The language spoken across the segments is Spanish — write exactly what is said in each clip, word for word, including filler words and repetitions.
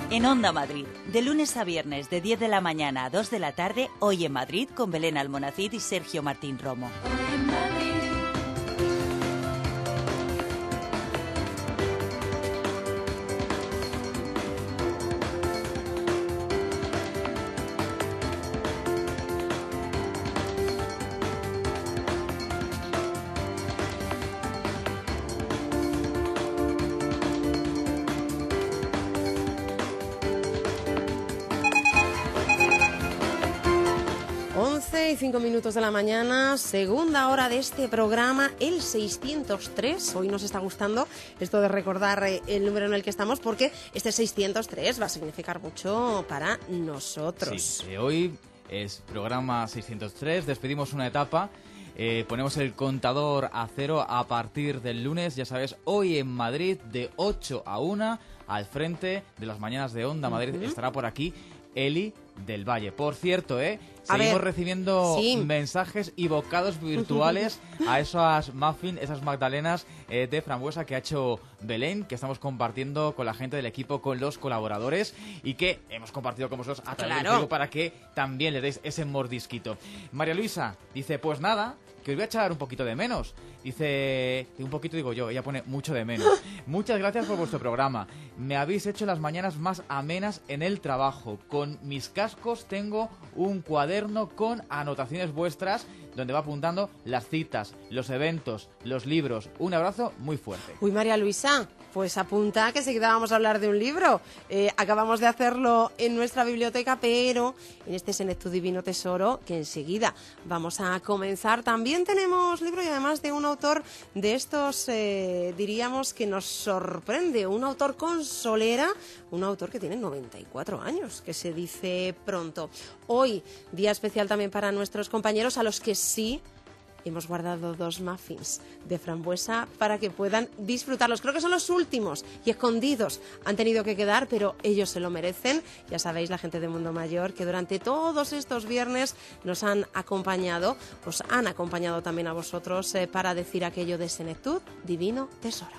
En Onda Madrid, de lunes a viernes de diez de la mañana a dos de la tarde, Hoy en Madrid con Belén Almonacid y Sergio Martín Romo. Hoy en Madrid. once y cinco minutos de la mañana, segunda hora de este programa, el seiscientos tres. Hoy nos está gustando esto de recordar el número en el que estamos, porque este seiscientos tres va a significar mucho para nosotros. Sí, eh, hoy es programa seiscientos tres, despedimos una etapa, eh, ponemos el contador a cero a partir del lunes, ya sabes, Hoy en Madrid de ocho a una, al frente de las mañanas de Onda Madrid. Uh-huh. Estará por aquí Eli del Valle. Por cierto, ¿eh? Seguimos ver, recibiendo sí. mensajes y bocados virtuales a esas muffins, esas magdalenas eh, de frambuesa que ha hecho Belén, que estamos compartiendo con la gente del equipo, con los colaboradores, y que hemos compartido con vosotros a través claro. del Facebook para que también le deis ese mordisquito. María Luisa dice, pues nada, que os voy a echar un poquito de menos. Dice, un poquito digo yo, ella pone mucho de menos. Muchas gracias por vuestro programa. Me habéis hecho las mañanas más amenas en el trabajo. Con mis cascos tengo un cuaderno con anotaciones vuestras donde va apuntando las citas, los eventos, los libros. Un abrazo muy fuerte. Uy, María Luisa, pues apunta que enseguida vamos a hablar de un libro. Eh, acabamos de hacerlo en nuestra biblioteca, pero en este Senectud Divino Tesoro, que enseguida vamos a comenzar. También tenemos libro y además de un autor de estos, eh, diríamos que nos sorprende, un autor con solera, un autor que tiene noventa y cuatro años, que se dice pronto. Hoy, día especial también para nuestros compañeros, a los que sí hemos guardado dos muffins de frambuesa para que puedan disfrutarlos. Creo que son los últimos y escondidos. Han tenido que quedar, pero ellos se lo merecen. Ya sabéis, la gente de Mundo Mayor, que durante todos estos viernes nos han acompañado, os han acompañado también a vosotros eh, para decir aquello de Senectud Divino Tesoro.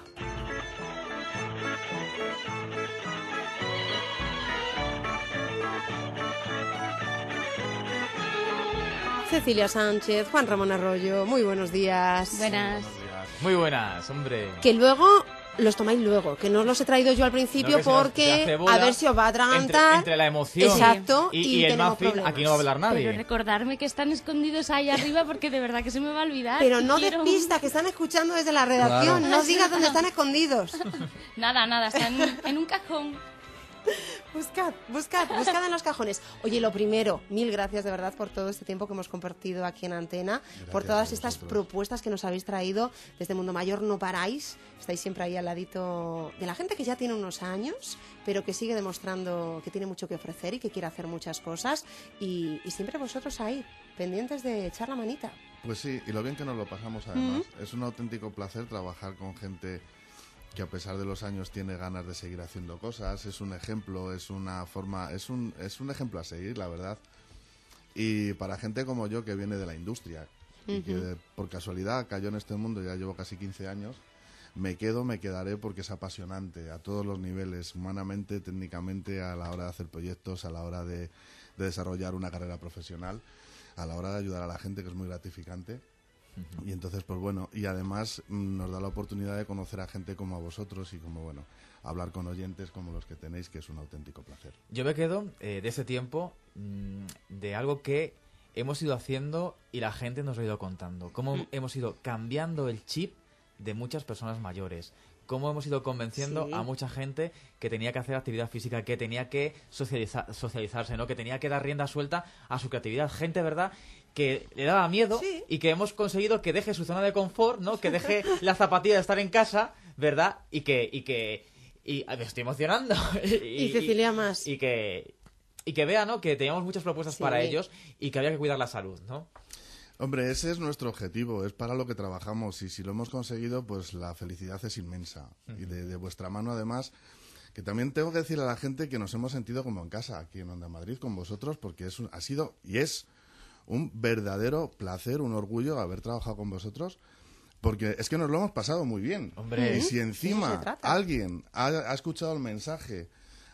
Cecilia Sánchez, Juan Ramón Arroyo, muy buenos días. Buenas. Muy buenas, hombre. Que luego los tomáis luego, que no os los he traído yo al principio no, porque a ver si os va a atragantar. Entre, entre la emoción Exacto, y, y, y el muffin, problemas. Aquí no va a hablar nadie. Pero recordarme que están escondidos ahí arriba porque de verdad que se me va a olvidar. Pero no Quiero... des pistas, que están escuchando desde la redacción. Claro. No os digas dónde están escondidos. Nada, nada, están en un cajón. Buscad, buscad, buscad en los cajones. Oye, lo primero, mil gracias de verdad por todo este tiempo que hemos compartido aquí en Antena, gracias por todas estas propuestas que nos habéis traído desde Mundo Mayor. No paráis, estáis siempre ahí al ladito de la gente que ya tiene unos años, pero que sigue demostrando que tiene mucho que ofrecer y que quiere hacer muchas cosas, y, y siempre vosotros ahí, pendientes de echar la manita. Pues sí, y lo bien que nos lo pasamos además. Mm. Es un auténtico placer trabajar con gente que a pesar de los años tiene ganas de seguir haciendo cosas. Es un ejemplo, es una forma, es un, es un ejemplo a seguir, la verdad. Y para gente como yo, que viene de la industria, uh-huh. y que por casualidad cayó en este mundo, ya llevo casi quince años, me quedo, me quedaré porque es apasionante a todos los niveles, humanamente, técnicamente, a la hora de hacer proyectos, a la hora de, de desarrollar una carrera profesional, a la hora de ayudar a la gente, que es muy gratificante. Uh-huh. Y entonces, pues bueno, y además mmm, nos da la oportunidad de conocer a gente como a vosotros y como, bueno, hablar con oyentes como los que tenéis, que es un auténtico placer. Yo me quedo eh, de ese tiempo mmm, de algo que hemos ido haciendo y la gente nos lo ha ido contando. Cómo uh-huh. hemos ido cambiando el chip de muchas personas mayores. Cómo hemos ido convenciendo sí. a mucha gente que tenía que hacer actividad física, que tenía que socializa- socializarse, ¿no? Que tenía que dar rienda suelta a su creatividad. Gente, ¿verdad?, que le daba miedo sí. y que hemos conseguido que deje su zona de confort, ¿no? Que deje la zapatilla de estar en casa, ¿verdad? Y que... Y que y me estoy emocionando. y, y Cecilia más. Y que, y que vea, ¿no?, que teníamos muchas propuestas sí. para ellos y que había que cuidar la salud, ¿no? Hombre, ese es nuestro objetivo, es para lo que trabajamos, y si lo hemos conseguido, pues la felicidad es inmensa. Uh-huh. Y de, de vuestra mano, además, que también tengo que decirle a la gente que nos hemos sentido como en casa aquí en Onda Madrid con vosotros, porque es un, ha sido y es un verdadero placer, un orgullo haber trabajado con vosotros, porque es que nos lo hemos pasado muy bien. Hombre. Y si encima alguien ha, ha escuchado el mensaje,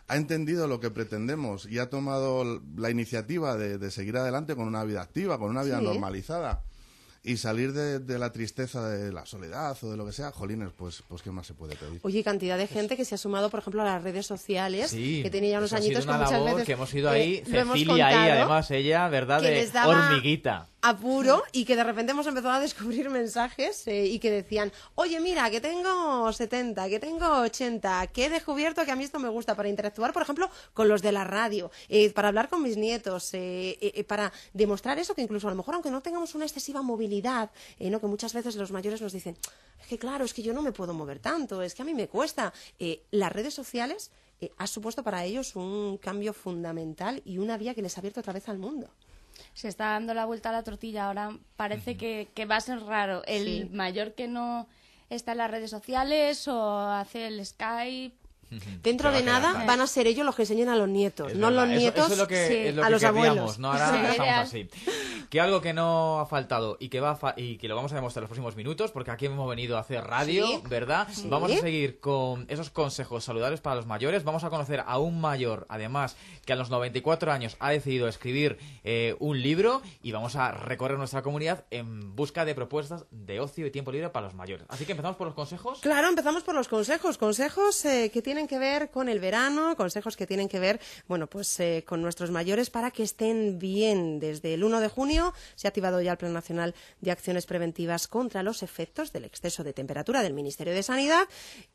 ha entendido lo que pretendemos y ha tomado la iniciativa de, de seguir adelante con una vida activa, con una vida Sí. normalizada. Y salir de, de la tristeza de la soledad o de lo que sea, jolines, pues, pues ¿qué más se puede pedir? Oye, cantidad de gente que se ha sumado, por ejemplo, a las redes sociales, Sí, que tenía ya unos eso ha sido añitos que una muchas labor veces que hemos ido eh, ahí, lo hemos Cecilia ahí, contado, además ella, ¿verdad? que De les daba hormiguita. apuro y que de repente hemos empezado a descubrir mensajes eh, y que decían, oye, mira, que tengo setenta, que tengo ochenta, que he descubierto que a mí esto me gusta para interactuar, por ejemplo, con los de la radio, eh, para hablar con mis nietos, eh, eh, para demostrar eso, que incluso a lo mejor, aunque no tengamos una excesiva movilidad, eh, ¿no? Que muchas veces los mayores nos dicen, es que claro, es que yo no me puedo mover tanto, es que a mí me cuesta. Eh, las redes sociales eh, ha supuesto para ellos un cambio fundamental y una vía que les ha abierto otra vez al mundo. Se está dando la vuelta a la tortilla. Ahora parece que, que va a ser raro el Sí. mayor que no está en las redes sociales o hace el Skype. Dentro Se va de a quedar nada claro. van a ser ellos los que enseñen a los nietos, Es no verdad, los eso- nietos eso es lo que, sí, es lo a que los queríamos, abuelos. ¿no? Ahora Sí, estamos ideal. así. Que algo que no ha faltado y que va a fa- y que lo vamos a demostrar en los próximos minutos, porque aquí hemos venido a hacer radio, Sí. ¿verdad? Sí. Vamos a seguir con esos consejos saludables para los mayores. Vamos a conocer a un mayor, además, que a los noventa y cuatro años ha decidido escribir eh, un libro, y vamos a recorrer nuestra comunidad en busca de propuestas de ocio y tiempo libre para los mayores. Así que empezamos por los consejos. Claro, empezamos por los consejos, consejos eh, que tienen que ver con el verano, consejos que tienen que ver, bueno, pues eh, con nuestros mayores para que estén bien. Desde el uno de junio se ha activado ya el Plan Nacional de Acciones Preventivas contra los efectos del exceso de temperatura del Ministerio de Sanidad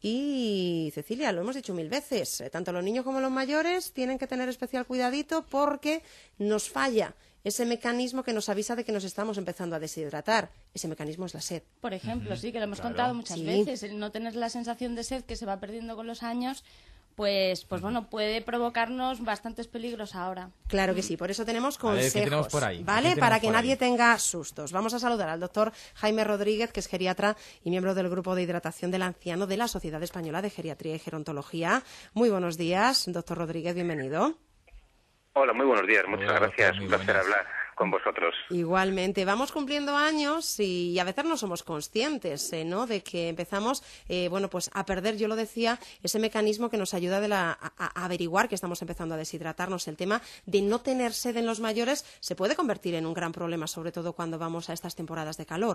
y, Cecilia, lo hemos dicho mil veces, eh, tanto los niños como los mayores tienen que tener especial cuidadito porque nos falla ese mecanismo que nos avisa de que nos estamos empezando a deshidratar. Ese mecanismo es la sed. Por ejemplo, sí, que lo hemos Claro. contado muchas Sí. veces. El no tener la sensación de sed que se va perdiendo con los años, pues, pues bueno, puede provocarnos bastantes peligros ahora. Claro que sí, por eso tenemos A ver, ¿qué consejos, tenemos por ahí? ¿Qué ¿vale? tenemos Para que por nadie ahí? tenga sustos. Vamos a saludar al doctor Jaime Rodríguez, que es geriatra y miembro del Grupo de Hidratación del Anciano de la Sociedad Española de Geriatría y Gerontología. Muy buenos días, doctor Rodríguez, bienvenido. Hola, muy buenos días. Muchas Hola, gracias. doctor, muy Un placer buenas. hablar con vosotros. Igualmente, vamos cumpliendo años y a veces no somos conscientes, eh, ¿no? De que empezamos, eh, bueno, pues a perder, yo lo decía, ese mecanismo que nos ayuda de la- a, a averiguar que estamos empezando a deshidratarnos. El tema de no tener sed en los mayores se puede convertir en un gran problema, sobre todo cuando vamos a estas temporadas de calor.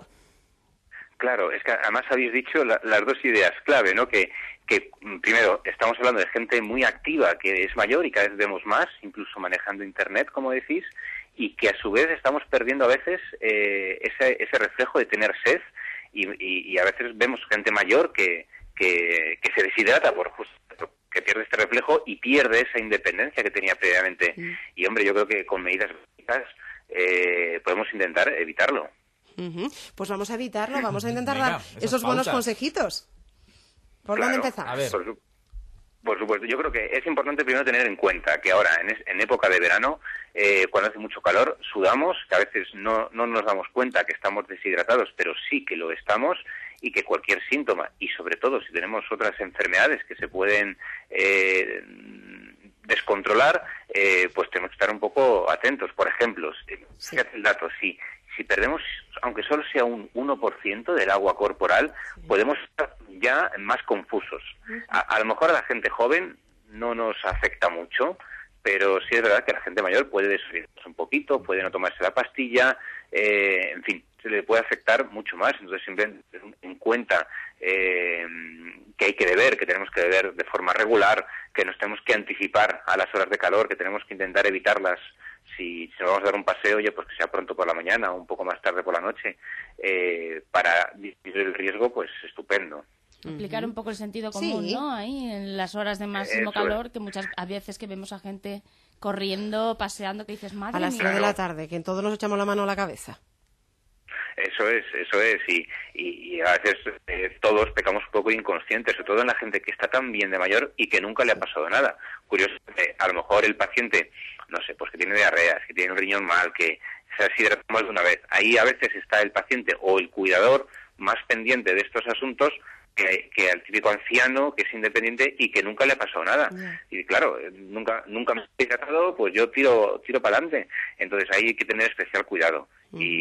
Claro, es que además habéis dicho la- las dos ideas clave, ¿no? Que, que mm, primero, estamos hablando de gente muy activa, que es mayor y cada vez vemos más, incluso manejando Internet, como decís, y que a su vez estamos perdiendo a veces eh, ese, ese reflejo de tener sed y, y- y a veces vemos gente mayor que, que, que se deshidrata por justo que pierde este reflejo y pierde esa independencia que tenía previamente. Y hombre, yo creo que con medidas básicas eh, podemos intentar evitarlo. Ujú. Pues vamos a evitarlo, vamos a intentar Venga, dar esas esos buenos pautas. consejitos. ¿Por Claro, dónde empezamos? A ver. Por, su- por supuesto, yo creo que es importante primero tener en cuenta que ahora, en, es- en época de verano, eh, cuando hace mucho calor, sudamos, que a veces no, no nos damos cuenta que estamos deshidratados, pero sí que lo estamos, y que cualquier síntoma, y sobre todo si tenemos otras enfermedades que se pueden eh, descontrolar, eh, pues tenemos que estar un poco atentos. Por ejemplo, si- Sí. fíjate el dato, si, si perdemos, aunque solo sea un uno por ciento del agua corporal, podemos estar ya más confusos. A, a lo mejor a la gente joven no nos afecta mucho, pero sí es verdad que a la gente mayor puede desorientarse un poquito, puede no tomarse la pastilla, eh, en fin, se le puede afectar mucho más. Entonces, siempre tener en cuenta eh, que hay que beber, que tenemos que beber de forma regular, que nos tenemos que anticipar a las horas de calor, que tenemos que intentar evitarlas. Si, si nos vamos a dar un paseo, oye, pues que sea pronto por la mañana o un poco más tarde por la noche, eh, para disminuir el riesgo, pues estupendo. Aplicar un poco el sentido común, Sí. ¿no? Ahí en las horas de máximo Eso es. calor, que muchas a veces que vemos a gente corriendo, paseando, que dices, madre A las mía. tres de Claro. la tarde, que todos nos echamos la mano a la cabeza. Eso es, eso es, y, y, y a veces eh, todos pecamos un poco inconscientes, sobre todo en la gente que está tan bien de mayor y que nunca le ha pasado nada. Curiosamente, a lo mejor el paciente, no sé, pues que tiene diarreas, que tiene un riñón mal, que se ha deshidratado más de una vez. Ahí a veces está el paciente o el cuidador más pendiente de estos asuntos que, que al típico anciano que es independiente y que nunca le ha pasado nada. Ya. Y claro, eh, nunca nunca me he hidratado, pues yo tiro tiro para adelante. Entonces ahí hay que tener especial cuidado.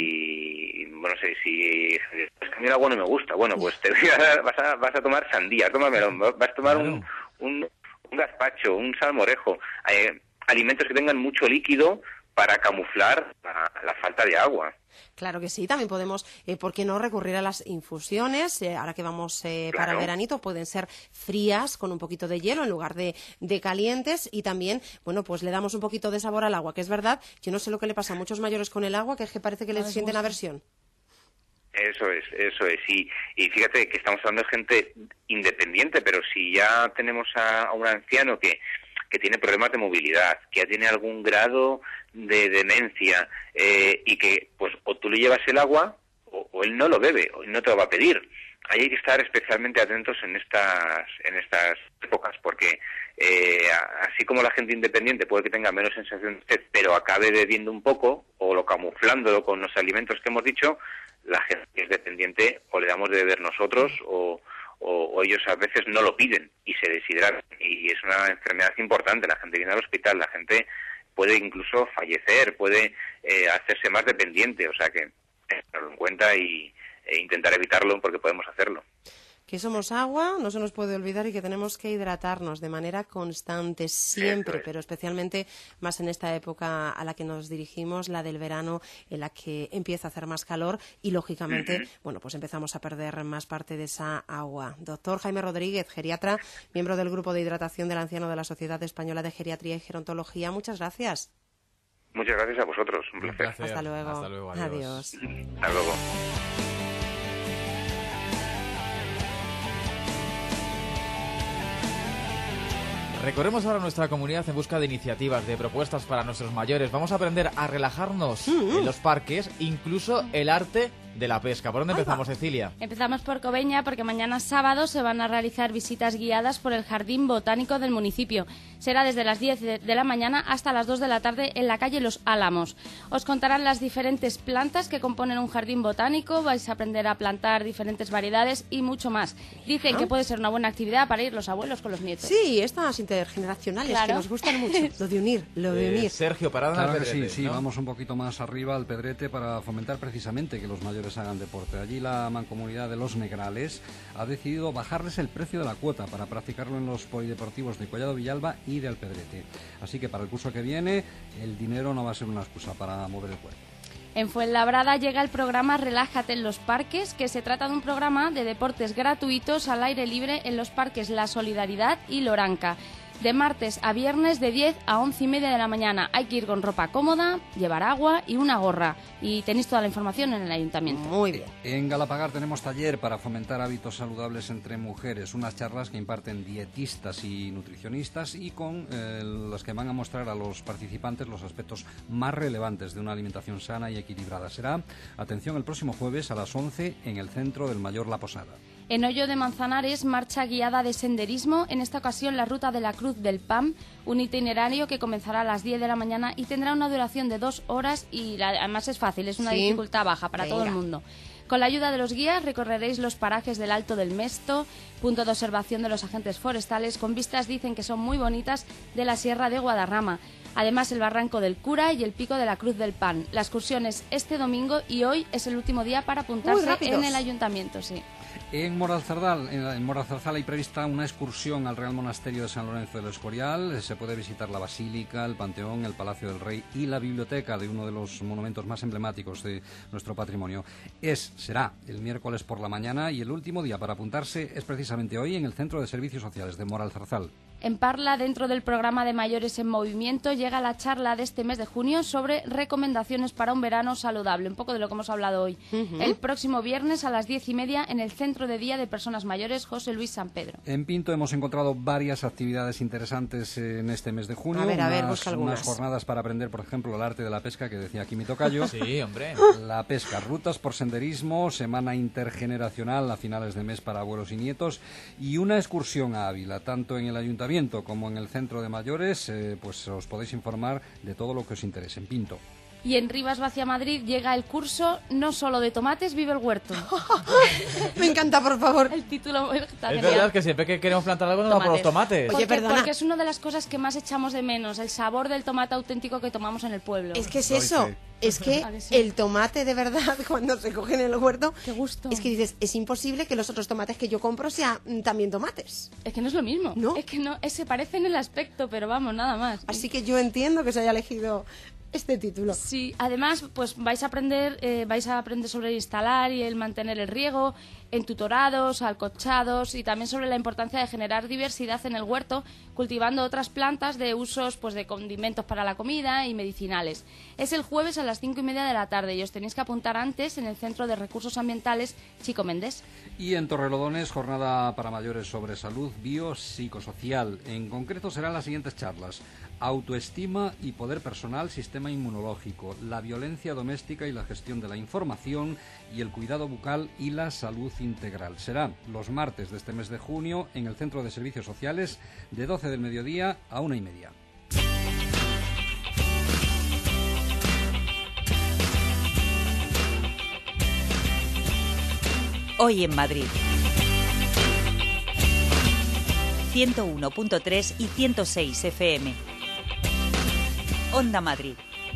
Y bueno, no sé, si es que a mí el agua no me gusta, bueno, pues te voy a dar- vas a vas a tomar sandía, toma melón, vas a tomar un, un un gazpacho, un salmorejo, eh, alimentos que tengan mucho líquido para camuflar la, la falta de agua. Claro que sí, también podemos, eh, ¿por qué no recurrir a las infusiones? Eh, ahora que vamos eh, Claro. para el veranito, pueden ser frías con un poquito de hielo en lugar de, de calientes, y también, bueno, pues le damos un poquito de sabor al agua, que es verdad, yo no sé lo que le pasa a muchos mayores con el agua, que es que parece que les les sienten gusta. aversión. Eso es, eso es. Y, y fíjate que estamos hablando de gente independiente, pero si ya tenemos a, a un anciano que, que tiene problemas de movilidad, que ya tiene algún grado de demencia, eh, y que pues o tú le llevas el agua o, o él no lo bebe, o no te lo va a pedir. Ahí hay que estar especialmente atentos en estas en estas épocas, porque eh, así como la gente independiente puede que tenga menos sensación de sed, pero acabe bebiendo un poco, o lo camuflándolo con los alimentos que hemos dicho, la gente que es dependiente o le damos de beber nosotros o, o, o ellos a veces no lo piden y se deshidratan. Y es una enfermedad importante. La gente viene al hospital, la gente puede incluso fallecer, puede eh, hacerse más dependiente. O sea que tenerlo en cuenta y e intentar evitarlo porque podemos hacerlo. Que somos agua, no se nos puede olvidar, y que tenemos que hidratarnos de manera constante, siempre, es. pero especialmente más en esta época a la que nos dirigimos, la del verano, en la que empieza a hacer más calor y, lógicamente, uh-huh. bueno, pues empezamos a perder más parte de esa agua. Doctor Jaime Rodríguez, geriatra, miembro del Grupo de Hidratación del Anciano de la Sociedad Española de Geriatría y Gerontología, muchas gracias. Muchas gracias a vosotros, un placer. Un placer. Hasta luego. Hasta luego, adiós. adiós. Hasta luego. Recorremos ahora nuestra comunidad en busca de iniciativas, de propuestas para nuestros mayores. Vamos a aprender a relajarnos mm-hmm. en los parques, incluso el arte de la pesca. ¿Por dónde empezamos, Cecilia? Empezamos por Cobeña, porque mañana sábado se van a realizar visitas guiadas por el Jardín Botánico del municipio. Será desde las diez de la mañana hasta las dos de la tarde en la calle Los Álamos. Os contarán las diferentes plantas que componen un jardín botánico, vais a aprender a plantar diferentes variedades y mucho más. Dicen ¿Ah? que puede ser una buena actividad para ir los abuelos con los nietos. Sí, estas intergeneracionales claro. que nos gustan mucho. Lo de unir, lo de unir. Eh, Sergio, parada claro en el que Pedrete, sí, sí, ¿no? vamos un poquito más arriba al Pedrete para fomentar precisamente que los mayores hagan deporte. Allí la mancomunidad de Los Negrales ha decidido bajarles el precio de la cuota para practicarlo en los polideportivos de Collado Villalba y de Alpedrete. Así que para el curso que viene el dinero no va a ser una excusa para mover el cuerpo. En Fuenlabrada llega el programa Relájate en los Parques, que se trata de un programa de deportes gratuitos al aire libre en los parques La Solidaridad y Loranca. De martes a viernes de diez a once y media de la mañana. Hay que ir con ropa cómoda, llevar agua y una gorra. Y tenéis toda la información en el ayuntamiento. Muy bien. En Galapagar tenemos taller para fomentar hábitos saludables entre mujeres. Unas charlas que imparten dietistas y nutricionistas y con eh, las que van a mostrar a los participantes los aspectos más relevantes de una alimentación sana y equilibrada. Será, atención, el próximo jueves a las once en el centro del Mayor La Posada. En Hoyo de Manzanares, marcha guiada de senderismo, en esta ocasión la ruta de la Cruz del P A M, un itinerario que comenzará a las diez de la mañana y tendrá una duración de dos horas y la, además es fácil, es una sí. dificultad baja para Venga. todo el mundo. Con la ayuda de los guías recorreréis los parajes del Alto del Mesto, punto de observación de los agentes forestales, con vistas dicen que son muy bonitas de la Sierra de Guadarrama. Además, el Barranco del Cura y el Pico de la Cruz del Pan. La excursión es este domingo y hoy es el último día para apuntarse en el ayuntamiento, sí. En Moralzarzal, en Moralzarzal hay prevista una excursión al Real Monasterio de San Lorenzo del Escorial. Se puede visitar la Basílica, el Panteón, el Palacio del Rey y la biblioteca de uno de los monumentos más emblemáticos de nuestro patrimonio. Es, será el miércoles por la mañana y el último día para apuntarse es precisamente hoy en el Centro de Servicios Sociales de Moralzarzal. En Parla, dentro del programa de Mayores en Movimiento, llega la charla de este mes de junio sobre recomendaciones para un verano saludable, un poco de lo que hemos hablado hoy. Uh-huh. El próximo viernes a las diez y media en el Centro de Día de Personas Mayores José Luis San Pedro. En Pinto hemos encontrado varias actividades interesantes en este mes de junio. A ver, a ver, unas, busca algunas. unas jornadas para aprender, por ejemplo, el arte de la pesca, que decía aquí mi tocayo. Sí, hombre. La pesca, rutas por senderismo, semana intergeneracional a finales de mes para abuelos y nietos y una excursión a Ávila, tanto en el ayuntamiento como en el Centro de Mayores, eh, pues os podéis informar de todo lo que os interese en Pinto. Y en Rivas Vacia Madrid llega el curso No solo de tomates vive el huerto. Me encanta, por favor. El título está Es genial. verdad que siempre que queremos plantar algo nos vamos por los tomates. Oye, Porque, perdona. porque es una de las cosas que más echamos de menos, el sabor del tomate auténtico que tomamos en el pueblo. Es que es Ay, eso. sí. Es que ¿A que sí? el tomate, de verdad, cuando se coge en el huerto, Qué gusto. es que dices, es imposible que los otros tomates que yo compro sean mm, también tomates. Es que no es lo mismo. ¿No? Es que no, es- se parece en el aspecto, pero vamos, nada más. Así que yo entiendo que se haya elegido este título. Sí, además, pues vais a aprender, eh, vais a aprender sobre el instalar y el mantener el riego, entutorados, alcochados y también sobre la importancia de generar diversidad en el huerto, cultivando otras plantas de usos, pues de condimentos para la comida y medicinales. Es el jueves a las cinco y media de la tarde y os tenéis que apuntar antes en el Centro de Recursos Ambientales Chico Méndez. Y en Torrelodones, jornada para mayores sobre salud biopsicosocial. En concreto serán las siguientes charlas: autoestima y poder personal, sistema inmunológico, la violencia doméstica y la gestión de la información, y el cuidado bucal y la salud integral. Será los martes de este mes de junio en el Centro de Servicios Sociales de doce del mediodía a una y media. Hoy en Madrid. ciento uno punto tres y ciento seis F M. Onda Madrid.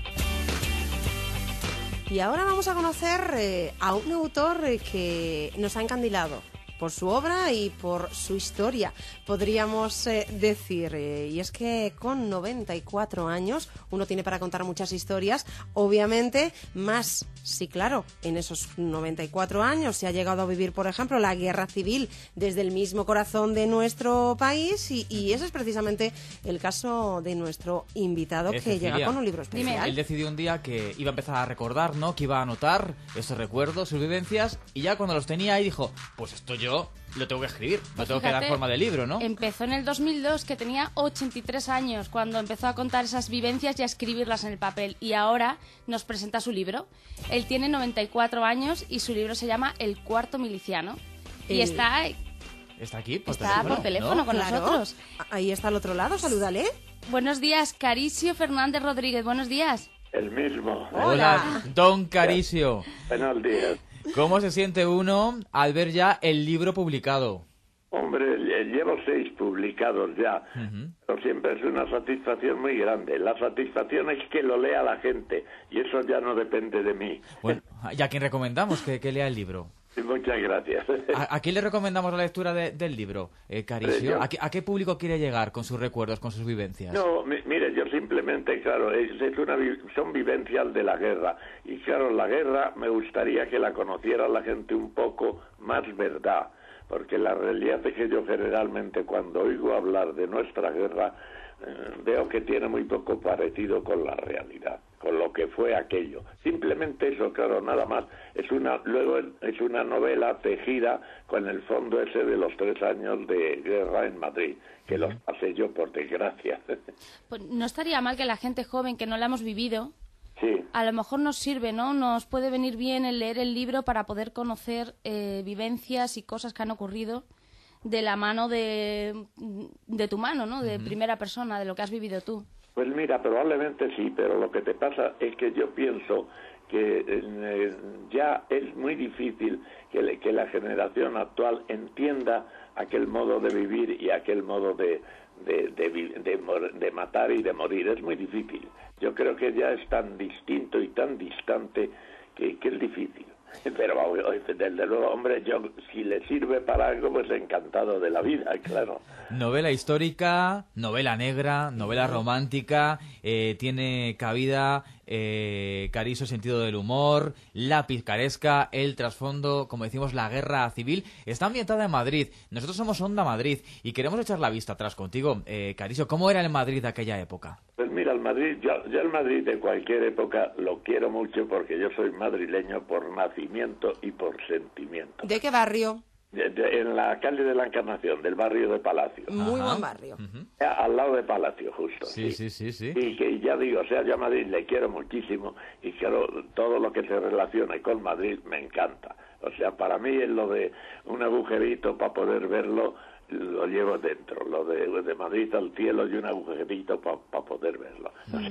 Y ahora vamos a conocer eh, a un autor eh, que nos ha encandilado por su obra y por su historia, podríamos eh, decir. Eh, y es que con noventa y cuatro años uno tiene para contar muchas historias, obviamente más, sí, claro, en esos noventa y cuatro años se ha llegado a vivir, por ejemplo, la guerra civil desde el mismo corazón de nuestro país y, y ese es precisamente el caso de nuestro invitado, Eh, que llega Cecilia, con un libro especial. Él decidió un día que iba a empezar a recordar, ¿no? Que iba a anotar esos recuerdos, sus vivencias, y ya cuando los tenía ahí dijo, pues esto yo lo tengo que escribir, lo Pues tengo que dar fíjate, forma de libro, ¿no? Empezó en el dos mil dos, que tenía ochenta y tres años, cuando empezó a contar esas vivencias y a escribirlas en el papel. Y ahora nos presenta su libro. Él tiene noventa y cuatro años y su libro se llama El cuarto miliciano. Y El- está, Está aquí, por está teléfono, por teléfono ¿no? con Claro. nosotros. Ahí está al otro lado, salúdale. Buenos días, Caricio Fernández Rodríguez. Buenos días. El mismo. Hola, don Caricio. Buenos días. ¿Cómo se siente uno al ver ya el libro publicado? Hombre, lle- llevo seis publicados ya, Ujú. pero siempre es una satisfacción muy grande. La satisfacción es que lo lea la gente y eso ya no depende de mí. Bueno, ¿y a quién recomendamos que, que lea el libro? Y muchas gracias. ¿A, a quién le recomendamos la lectura de- del libro, eh, Caricio? yo. ¿A qué, a qué público quiere llegar con sus recuerdos, con sus vivencias? No, mi- mire, yo simplemente, claro, es, es una, vi- son vivencias de la guerra. Y claro, la guerra me gustaría que la conociera la gente un poco más verdad. Porque la realidad es que yo generalmente cuando oigo hablar de nuestra guerra eh, veo que tiene muy poco parecido con la realidad, con lo que fue aquello. Simplemente eso, claro, nada más. Es una, luego es una novela tejida con el fondo ese de los tres años de guerra en Madrid, que los pasé yo por desgracia. Pues no estaría mal que la gente joven que no la hemos vivido, Sí. a lo mejor nos sirve, ¿no? Nos puede venir bien el leer el libro para poder conocer eh, vivencias y cosas que han ocurrido de la mano de, de tu mano, ¿no? De primera persona, de lo que has vivido tú. Pues mira, probablemente sí, pero lo que te pasa es que yo pienso que eh, ya es muy difícil que, le- que la generación actual entienda aquel modo de vivir y aquel modo de, de, de, vi- de mor- de matar y de morir. Es muy difícil. Yo creo que ya es tan distinto y tan distante que, que es difícil. Pero o- desde luego, hombre, yo si le sirve para algo, pues encantado de la vida, claro. Novela histórica, novela negra, novela romántica, eh, tiene cabida, eh, Caricio, sentido del humor, la picaresca, el trasfondo, como decimos, la guerra civil. Está ambientada en Madrid. Nosotros somos Onda Madrid y queremos echar la vista atrás contigo. Eh, Caricio, ¿cómo era el Madrid de aquella época? Pues mira, el Madrid, yo, yo el Madrid de cualquier época lo quiero mucho porque yo soy madrileño por nacimiento y por sentimiento. ¿De qué barrio? De- de- en la calle de la Encarnación, del barrio de Palacio. Muy Ajá. buen barrio. Eh, Al lado de Palacio, justo. Sí, sí, sí, sí. Y que ya digo, o sea, yo a Madrid le quiero muchísimo y claro, todo lo que se relacione con Madrid me encanta. O sea, para mí es lo de un agujerito para poder verlo, lo llevo dentro. Lo de, de Madrid al cielo y un agujerito para poder verlo. O sea,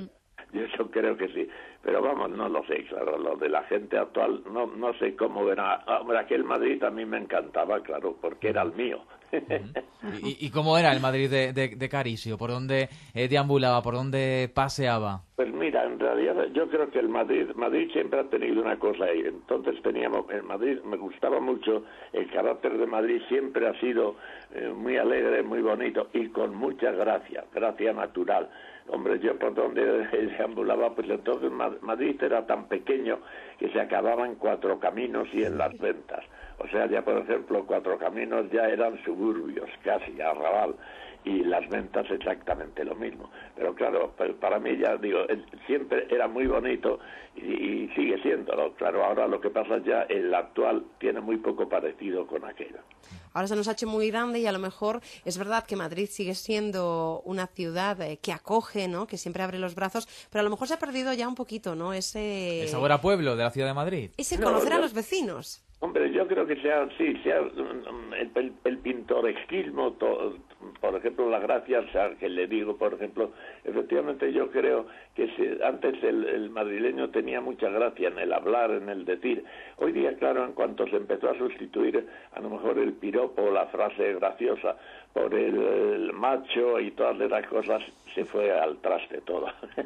Yo eso creo que sí. Pero vamos, no lo sé, claro, lo de la gente actual, no no sé cómo verá. Hombre, aquel Madrid a mí me encantaba, claro, porque era el mío. ¿Y, y cómo era el Madrid de, de, de Caricio? ¿Por dónde eh, deambulaba? ¿Por dónde paseaba? Pues mira, en realidad yo creo que el Madrid, Madrid siempre ha tenido una cosa ahí. Entonces teníamos, en Madrid me gustaba mucho, el carácter de Madrid siempre ha sido eh, muy alegre, muy bonito y con mucha gracia, gracia natural. Hombre, yo por donde deambulaba, pues entonces Madrid era tan pequeño que se acababa en Cuatro Caminos y en Las Ventas. O sea, ya por ejemplo, Cuatro Caminos ya eran suburbios, casi, arrabal, y Las Ventas exactamente lo mismo. Pero claro, para mí ya digo, siempre era muy bonito y, y sigue siéndolo. Claro, ahora lo que pasa ya, el actual tiene muy poco parecido con aquello. Ahora se nos ha hecho muy grande y a lo mejor es verdad que Madrid sigue siendo una ciudad eh, que acoge, ¿no? Que siempre abre los brazos, pero a lo mejor se ha perdido ya un poquito, ¿no? Ese... El sabor a pueblo de la ciudad de Madrid. Ese No, conocer yo- a los vecinos. Hombre, yo creo que sea, sí, sea el, el, el pintoresquismo, to- por ejemplo, la gracia, o sea, que le digo, por ejemplo, efectivamente yo creo que si, antes el, el madrileño tenía mucha gracia en el hablar, en el decir. Hoy día, claro, en cuanto se empezó a sustituir a lo mejor el piropo, la frase graciosa, por el, el macho y todas esas cosas, se fue al traste todo.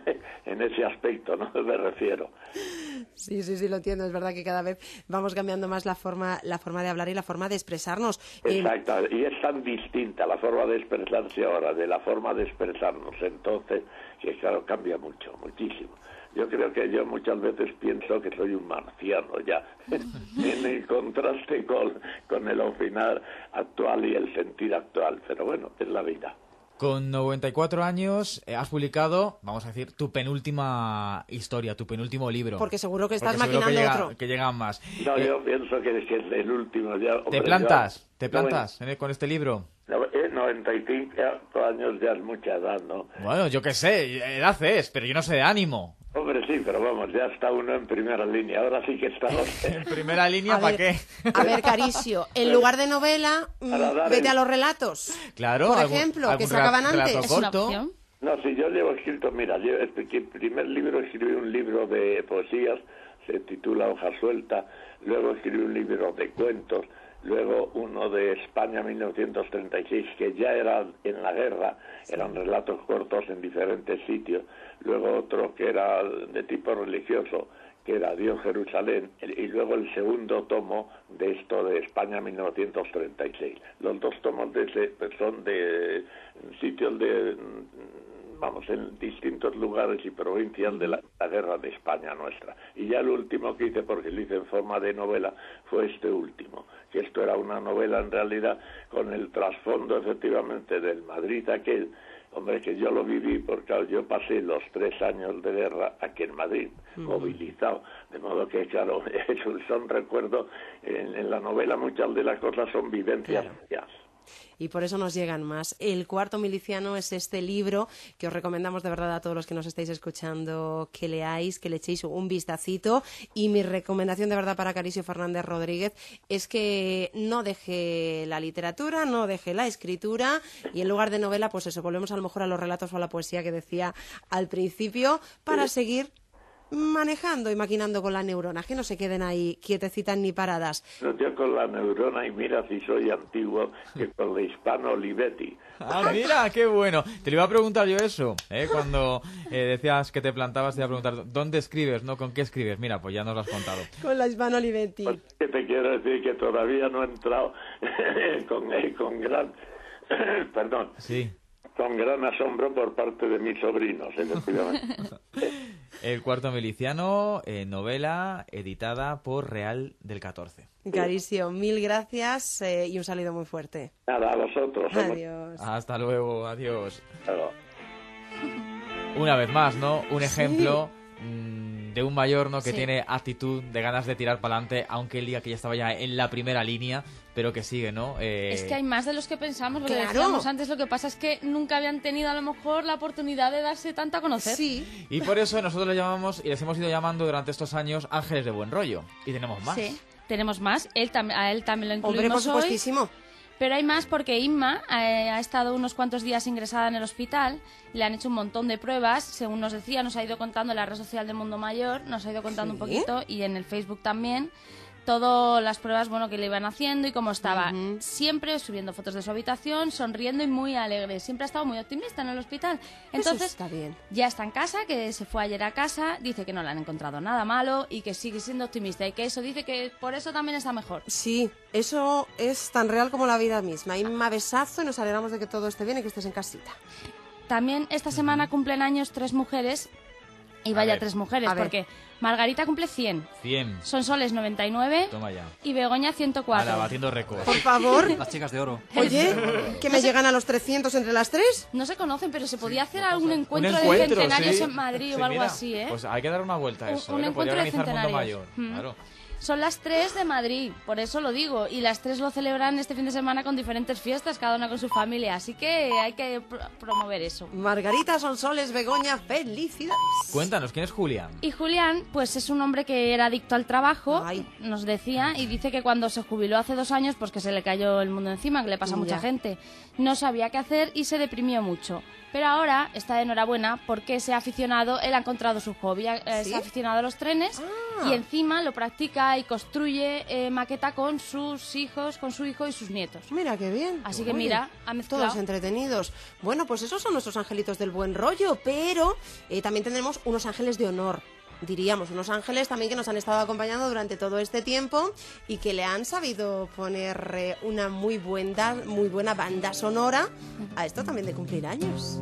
En ese aspecto, ¿no? Me refiero. Sí, sí, sí, lo entiendo. Es verdad que cada vez vamos cambiando más la forma, la forma de hablar y la forma de expresarnos. Eh, Exacto, y es tan distinta la forma de expresarse ahora de la forma de expresarnos entonces, que claro, cambia mucho, muchísimo. Yo creo que yo muchas veces pienso que soy un marciano ya, en el contraste con, con el final actual y el sentir actual, pero bueno, es la vida. Con noventa y cuatro años eh, has publicado, vamos a decir, tu penúltima historia, tu penúltimo libro. Porque seguro que estás Porque seguro maquinando que llega- otro. que llegan más. No, Eh, yo pienso que, que es el último ya. ¿Te hombre, plantas? yo- ¿Te plantas en el- con este libro? No, eh, noventa y cinco años ya es mucha edad, ¿no? Bueno, yo qué sé, edad es, pero yo no sé de ánimo. Hombre, sí, pero vamos, ya está uno en primera línea, ahora sí que estamos... En primera línea, A ¿para ver, qué? A ver, Caricio, en lugar de novela, mm, Para dar vete el- a los relatos. Claro, Por algún- ejemplo, algún que se rela- acaban relato antes. Es una corto. opción. No, si yo llevo escrito, mira, yo este que primer libro escribí un libro de poesías, se titula Hoja Suelta, luego escribí un libro de cuentos, luego uno de España mil novecientos treinta y seis, que ya era en la guerra, eran relatos cortos en diferentes sitios, luego otro que era de tipo religioso, que era Dios Jerusalén, y luego el segundo tomo de esto de España mil novecientos treinta y seis. Los dos tomos de ese pues, son de sitios de, vamos, en distintos lugares y provincias de la, la guerra de España nuestra. Y ya el último que hice, porque lo hice en forma de novela, fue este último, que esto era una novela en realidad con el trasfondo efectivamente del Madrid aquel. Hombre, que yo lo viví porque claro, yo pasé los tres años de guerra aquí en Madrid, movilizado, de modo que, claro, esos son recuerdos, en, en la novela muchas de las cosas son vivencias mías. Y por eso nos llegan más. El Cuarto Miliciano es este libro que os recomendamos de verdad a todos los que nos estáis escuchando que leáis, que le echéis un vistacito. Y mi recomendación de verdad para Caricio Fernández Rodríguez es que no deje la literatura, no deje la escritura y en lugar de novela, pues eso, volvemos a lo mejor a los relatos o a la poesía que decía al principio para seguir manejando y maquinando con las neuronas, que no se queden ahí quietecitas ni paradas. No, yo con la neurona, y mira si soy antiguo, que con la hispano Olivetti. Ah, mira, qué bueno. Te lo iba a preguntar yo eso, ¿eh? Cuando eh, decías que te plantabas, te iba a preguntar, ¿dónde escribes, no? ¿Con qué escribes? Mira, pues ya nos lo has contado. Con la hispano Olivetti. Pues, que te quiero decir que todavía no he entrado con, con gran... perdón. Sí. Con gran asombro por parte de mis sobrinos, efectivamente. El Cuarto Miliciano, eh, novela editada por Real del catorce. Caricio, mil gracias eh, y un saludo muy fuerte. Nada, a vosotros. hombre. Adiós. Hasta luego, adiós. Claro. Una vez más, ¿no? Un ejemplo mmm, de un mayor, ¿no? Que Sí. tiene actitud, de ganas de tirar para adelante, aunque él diga que ya estaba ya en la primera línea, pero que sigue, ¿no? Eh... Es que hay más de los que pensamos, lo que Claro. decíamos antes, lo que pasa es que nunca habían tenido a lo mejor la oportunidad de darse tanto a conocer. Sí, Y por eso nosotros les llamamos y les hemos ido llamando durante estos años ángeles de buen rollo. Y tenemos más. Sí, tenemos más. Él tam- a él también lo hombre, por incluimos hoy. supuestísimo. Pero hay más porque Inma eh, ha estado unos cuantos días ingresada en el hospital, le han hecho un montón de pruebas, según nos decía, nos ha ido contando en la red social de Mundo Mayor, nos ha ido contando ¿Sí? un poquito, y en el Facebook también, todas las pruebas, bueno, que le iban haciendo y cómo estaba. Uh-huh. Siempre subiendo fotos de su habitación, sonriendo y muy alegre. Siempre ha estado muy optimista en el hospital. Entonces, Eso está bien. ya está en casa, que se fue ayer a casa, dice que no le han encontrado nada malo y que sigue siendo optimista y que eso dice que por eso también está mejor. Sí, eso es tan real como la vida misma. Inma, besazo y nos alegramos de que todo esté bien y que estés en casita. También esta semana cumplen años tres mujeres, y A vaya ver. tres mujeres, A ver. porque Margarita cumple cien, cien. Sonsoles noventa y nueve Toma ya. y Begoña ciento cuatro. Ala, batiendo récords. Por favor, Las chicas de oro. oye, que me llegan a los trescientos entre las tres. No se conocen, pero se podía hacer algún encuentro, Un encuentro, de centenarios sí. en Madrid Sí, o algo mira, así, ¿eh? Pues hay que dar una vuelta a Un- eso. un ¿eh? Lo podría encuentro de organizar Mundo Mayor. centenarios. Mm. Claro. Son las tres de Madrid, por eso lo digo, y las tres lo celebran este fin de semana con diferentes fiestas, cada una con su familia, así que hay que pro- promover eso. Margarita, Sonsoles, Begoña, felicidades. Cuéntanos, ¿quién es Julián? Y Julián, pues es un hombre que era adicto al trabajo, Ay. nos decía, y dice que cuando se jubiló hace dos años, pues que se le cayó el mundo encima, que le pasa a mucha Ya. gente, no sabía qué hacer y se deprimió mucho. Pero ahora está de enhorabuena porque se ha aficionado, él ha encontrado su hobby, eh, ¿Sí? se ha aficionado a los trenes Ah. y encima lo practica y construye eh, maqueta con sus hijos, con su hijo y sus nietos. Mira qué bien. Así que Oye, mira, ha mezclado. todos entretenidos. Bueno, pues esos son nuestros angelitos del buen rollo, pero eh, también tendremos unos ángeles de honor. Diríamos, unos ángeles también que nos han estado acompañando durante todo este tiempo y que le han sabido poner eh, una muy buena, muy buena banda sonora a esto también de cumplir años.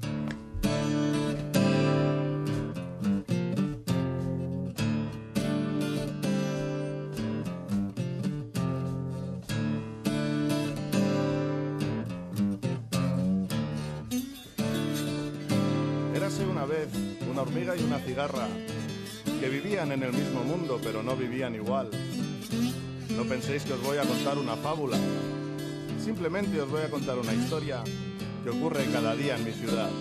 Érase una vez una hormiga y una cigarra que vivían en el mismo mundo, pero no vivían igual. No penséis que os voy a contar una fábula. Simplemente os voy a contar una historia que ocurre cada día en mi ciudad.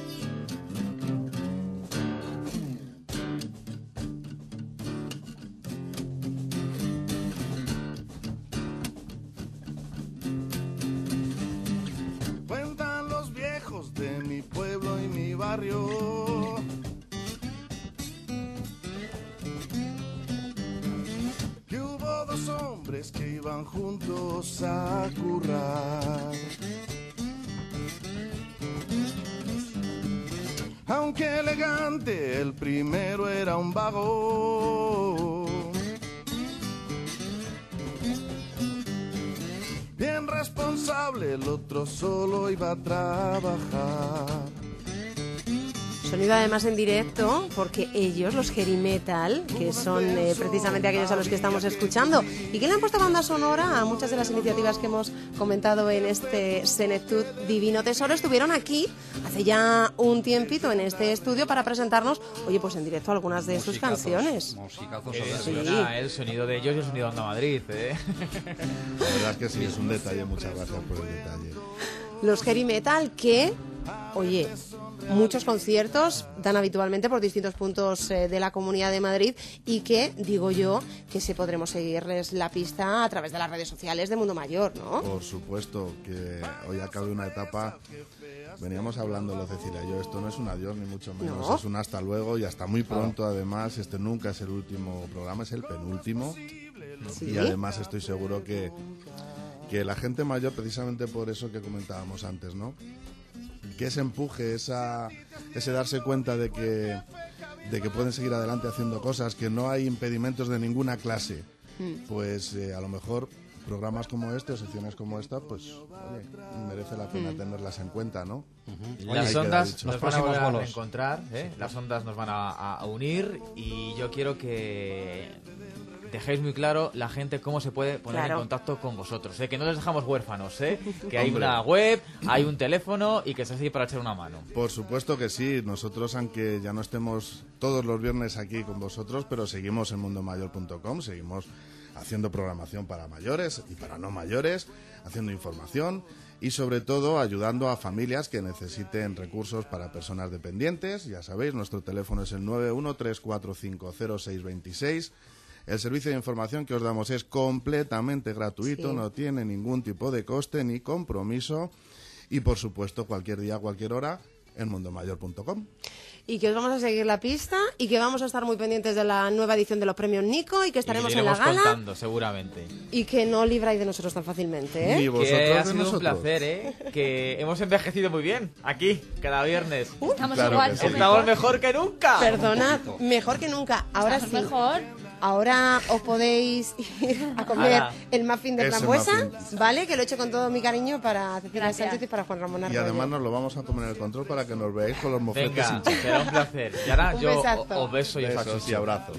Cuentan los viejos de mi pueblo y mi barrio que hubo dos hombres que iban juntos a currar. Aunque elegante, el primero era un vago. Bien responsable, el otro solo iba a trabajar. Sonido además en directo, porque ellos, los Heavy Metal, que son eh, precisamente aquellos a los que estamos escuchando, y que le han puesto banda sonora a muchas de las iniciativas que hemos comentado en este Senectud Divino Tesoro, estuvieron aquí hace ya un tiempito en este estudio para presentarnos, oye, pues en directo algunas de sus Musicazos, canciones. musicazos Eh, soberbios. suena el sonido de ellos y el sonido de Onda Madrid, ¿eh? La verdad es que sí, es un detalle, muchas gracias por el detalle. Los Heavy Metal que, oye, muchos conciertos dan habitualmente por distintos puntos eh, de la Comunidad de Madrid y que, digo yo, que se podremos seguirles la pista a través de las redes sociales de Mundo Mayor, ¿no? Por supuesto que hoy acabe una etapa. Veníamos hablándolo, Cecilia y yo, esto no es un adiós ni mucho menos, No. es un hasta luego y hasta muy pronto. Además, este nunca es el último programa, es el penúltimo. Sí. Y además estoy seguro que, que la gente mayor, precisamente por eso que comentábamos antes, ¿no? Que ese empuje, esa, ese darse cuenta de que, de que pueden seguir adelante haciendo cosas, que no hay impedimentos de ninguna clase, pues eh, a lo mejor programas como este o secciones como esta, pues oye, merece la pena tenerlas en cuenta, ¿no? Las Ahí queda ondas dicho. nos Los van a próximos volver a bolos. encontrar, ¿eh? Las ondas nos van a, a unir y yo quiero que dejéis muy claro la gente cómo se puede poner Claro. en contacto con vosotros, ¿eh? Que no les dejamos huérfanos, ¿eh? Que hay Hombre. una web, hay un teléfono y que se hace para echar una mano. Por supuesto que sí, nosotros aunque ya no estemos todos los viernes aquí con vosotros, pero seguimos en mundo mayor punto com, seguimos haciendo programación para mayores y para no mayores, haciendo información y sobre todo ayudando a familias que necesiten recursos para personas dependientes. Ya sabéis, nuestro teléfono es el nueve uno tres cuatro cinco cero seis dos seis. El servicio de información que os damos es completamente gratuito, Sí. no tiene ningún tipo de coste ni compromiso y, por supuesto, cualquier día, cualquier hora, en mundomayor punto com. Y que os vamos a seguir la pista y que vamos a estar muy pendientes de la nueva edición de los premios Nico y que estaremos y en la iremos gala contando, seguramente. y que no libráis de nosotros tan fácilmente, ¿eh? Ni vosotros Que ha de sido un nosotros. placer, ¿eh? Que hemos envejecido muy bien, aquí, cada viernes. Estamos Claro igual. que sí. o Estamos mejor. mejor que nunca. Perdonad, mejor que nunca. Ahora sí. Estamos mejor. Ahora os podéis ir a comer Ala. el muffin de Ese frambuesa, muffin. ¿vale? Que lo he hecho con todo mi cariño para Cecilia Gracias. Sánchez y para Juan Ramón Y Arroyo. además nos lo vamos a comer en el control para que nos veáis con los mofletes Venga, hinchados. será un placer. Y ahora Un yo besazo. o- os beso y os Besos achucho. y abrazos.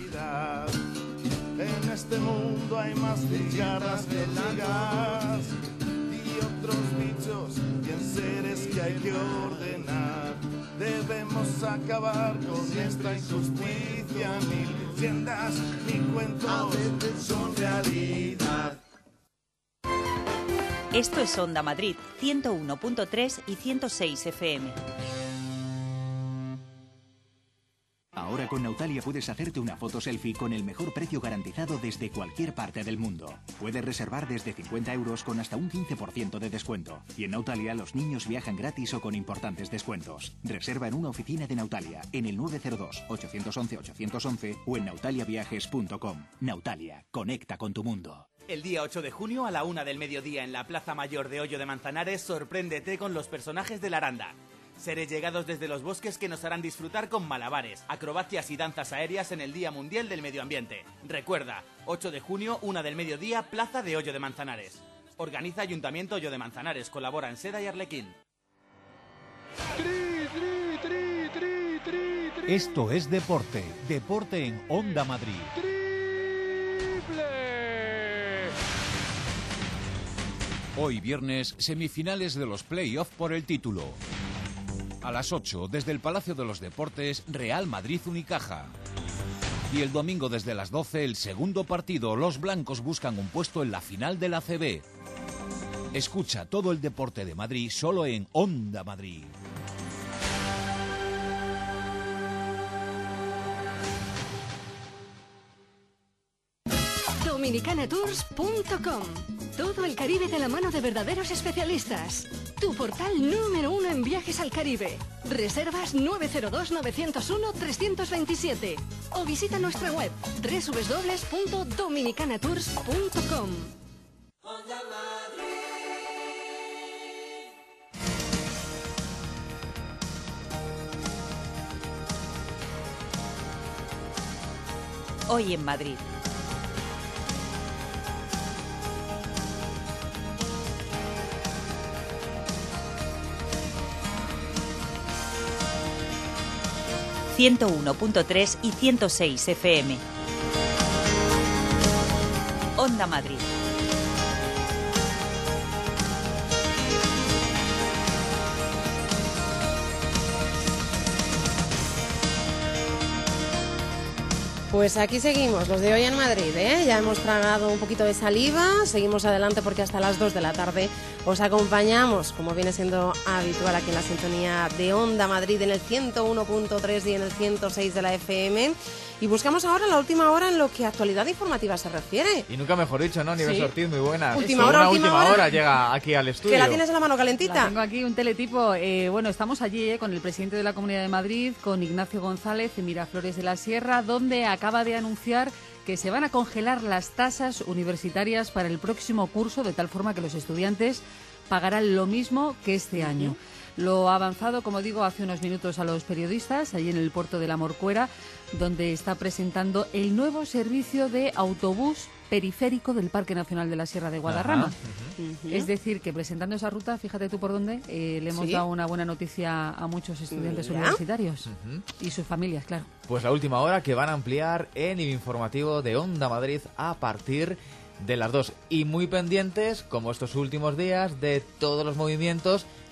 En este mundo hay más cucharas que hormigas y otros bichos y en seres que hay que ordenar. Debemos acabar con esta injusticia. Ni leyendas ni cuentos son realidad. Esto es Onda Madrid, ciento uno punto tres y ciento seis F M. Ahora con Nautalia puedes hacerte una foto selfie con el mejor precio garantizado desde cualquier parte del mundo. Puedes reservar desde cincuenta euros con hasta un quince por ciento de descuento. Y en Nautalia los niños viajan gratis o con importantes descuentos. Reserva en una oficina de Nautalia en el nueve cero dos, ocho uno uno, ocho uno uno o en nautalia viajes punto com. Nautalia, conecta con tu mundo. El día ocho de junio a la una del mediodía en la Plaza Mayor de Hoyo de Manzanares, sorpréndete con los personajes de la Aranda. Seres llegados desde los bosques que nos harán disfrutar con malabares, acrobacias y danzas aéreas en el Día Mundial del Medio Ambiente. Recuerda, ocho de junio, una del mediodía, Plaza de Hoyo de Manzanares. Organiza Ayuntamiento Hoyo de Manzanares, colaboran Seda y Arlequín. Esto es deporte, deporte en Onda Madrid. Hoy viernes, semifinales de los play-off por el título. A las ocho, desde el Palacio de los Deportes, Real Madrid-Unicaja. Y el domingo desde las doce, el segundo partido, los blancos buscan un puesto en la final de la A C B. Escucha todo el deporte de Madrid solo en Onda Madrid. dominicana tours punto com. Todo el Caribe de la mano de verdaderos especialistas. Tu portal número uno en viajes al Caribe. Reservas nueve cero dos, nueve cero uno, tres dos siete o visita nuestra web doble u doble u doble u punto dominicana tours punto com. Hoy en Madrid. ciento uno punto tres y ciento seis F M. Onda Madrid. Pues aquí seguimos, los de hoy en Madrid, ¿eh? Ya hemos tragado un poquito de saliva, seguimos adelante porque hasta las dos de la tarde os acompañamos, como viene siendo habitual aquí en la sintonía de Onda Madrid, en el ciento uno punto tres y en el ciento seis de la F M. Y buscamos ahora la última hora en lo que a actualidad informativa se refiere. Y nunca mejor dicho, ¿no? Nieves Sí. Ortiz, muy buena. Última Sí, hora, una última última hora. hora llega aquí al estudio. Que la tienes en la mano calentita. La tengo aquí, un teletipo. Eh, bueno, estamos allí eh, con el presidente de la Comunidad de Madrid, con Ignacio González en Miraflores de la Sierra, donde acaba de anunciar que se van a congelar las tasas universitarias para el próximo curso, de tal forma que los estudiantes pagarán lo mismo que este año. Lo ha avanzado, como digo, hace unos minutos a los periodistas, allí en el puerto de la Morcuera, donde está presentando el nuevo servicio de autobús periférico del Parque Nacional de la Sierra de Guadarrama. Ajá, uh-huh. Es decir, que presentando esa ruta, fíjate tú por dónde, eh, le hemos ¿Sí? dado una buena noticia a muchos estudiantes Mira. universitarios Ujú. y sus familias, claro. Pues la última hora que van a ampliar en el informativo de Onda Madrid a partir de las dos. Y muy pendientes, como estos últimos días, de todos los movimientos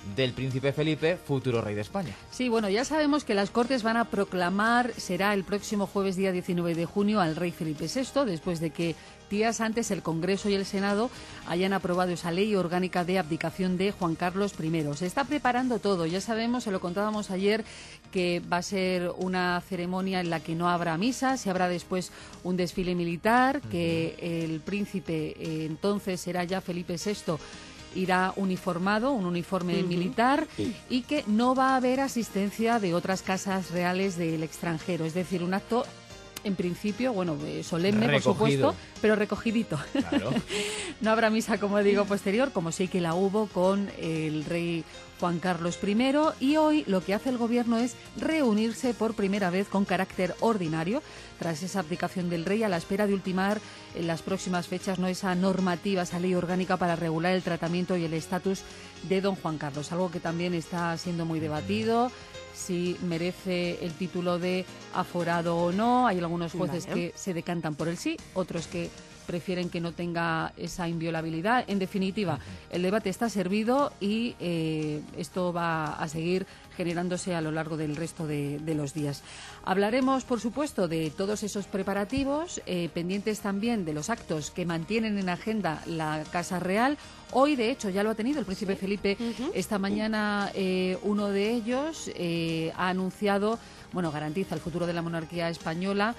del príncipe Felipe, futuro rey de España. Sí, bueno, ya sabemos que las Cortes van a proclamar, será el próximo jueves día diecinueve de junio, al rey Felipe sexto, después de que días antes el Congreso y el Senado hayan aprobado esa ley orgánica de abdicación de Juan Carlos primero. Se está preparando todo, ya sabemos, se lo contábamos ayer, que va a ser una ceremonia en la que no habrá misa, se habrá después un desfile militar, que el príncipe eh, entonces será ya Felipe sexto, irá uniformado, un uniforme uh-huh. militar, y que no va a haber asistencia de otras casas reales del extranjero, es decir, un acto en principio, bueno, eh, solemne, Recogido. por supuesto, pero recogidito. Claro. No habrá misa, como digo, posterior, como sí que la hubo con el rey Juan Carlos primero, y hoy lo que hace el Gobierno es reunirse por primera vez con carácter ordinario, tras esa abdicación del rey, a la espera de ultimar en las próximas fechas no esa normativa, esa ley orgánica para regular el tratamiento y el estatus de don Juan Carlos, algo que también está siendo muy debatido, si merece el título de aforado o no. Hay algunos jueces vale. que se decantan por el sí, otros que prefieren que no tenga esa inviolabilidad. En definitiva, el debate está servido y eh, esto va a seguir generándose a lo largo del resto de, de los días. Hablaremos, por supuesto, de todos esos preparativos, eh, pendientes también de los actos que mantienen en agenda la Casa Real. Hoy, de hecho, ya lo ha tenido el príncipe Felipe. Uh-huh. Esta mañana eh, uno de ellos eh, ha anunciado, bueno, garantiza el futuro de la monarquía española.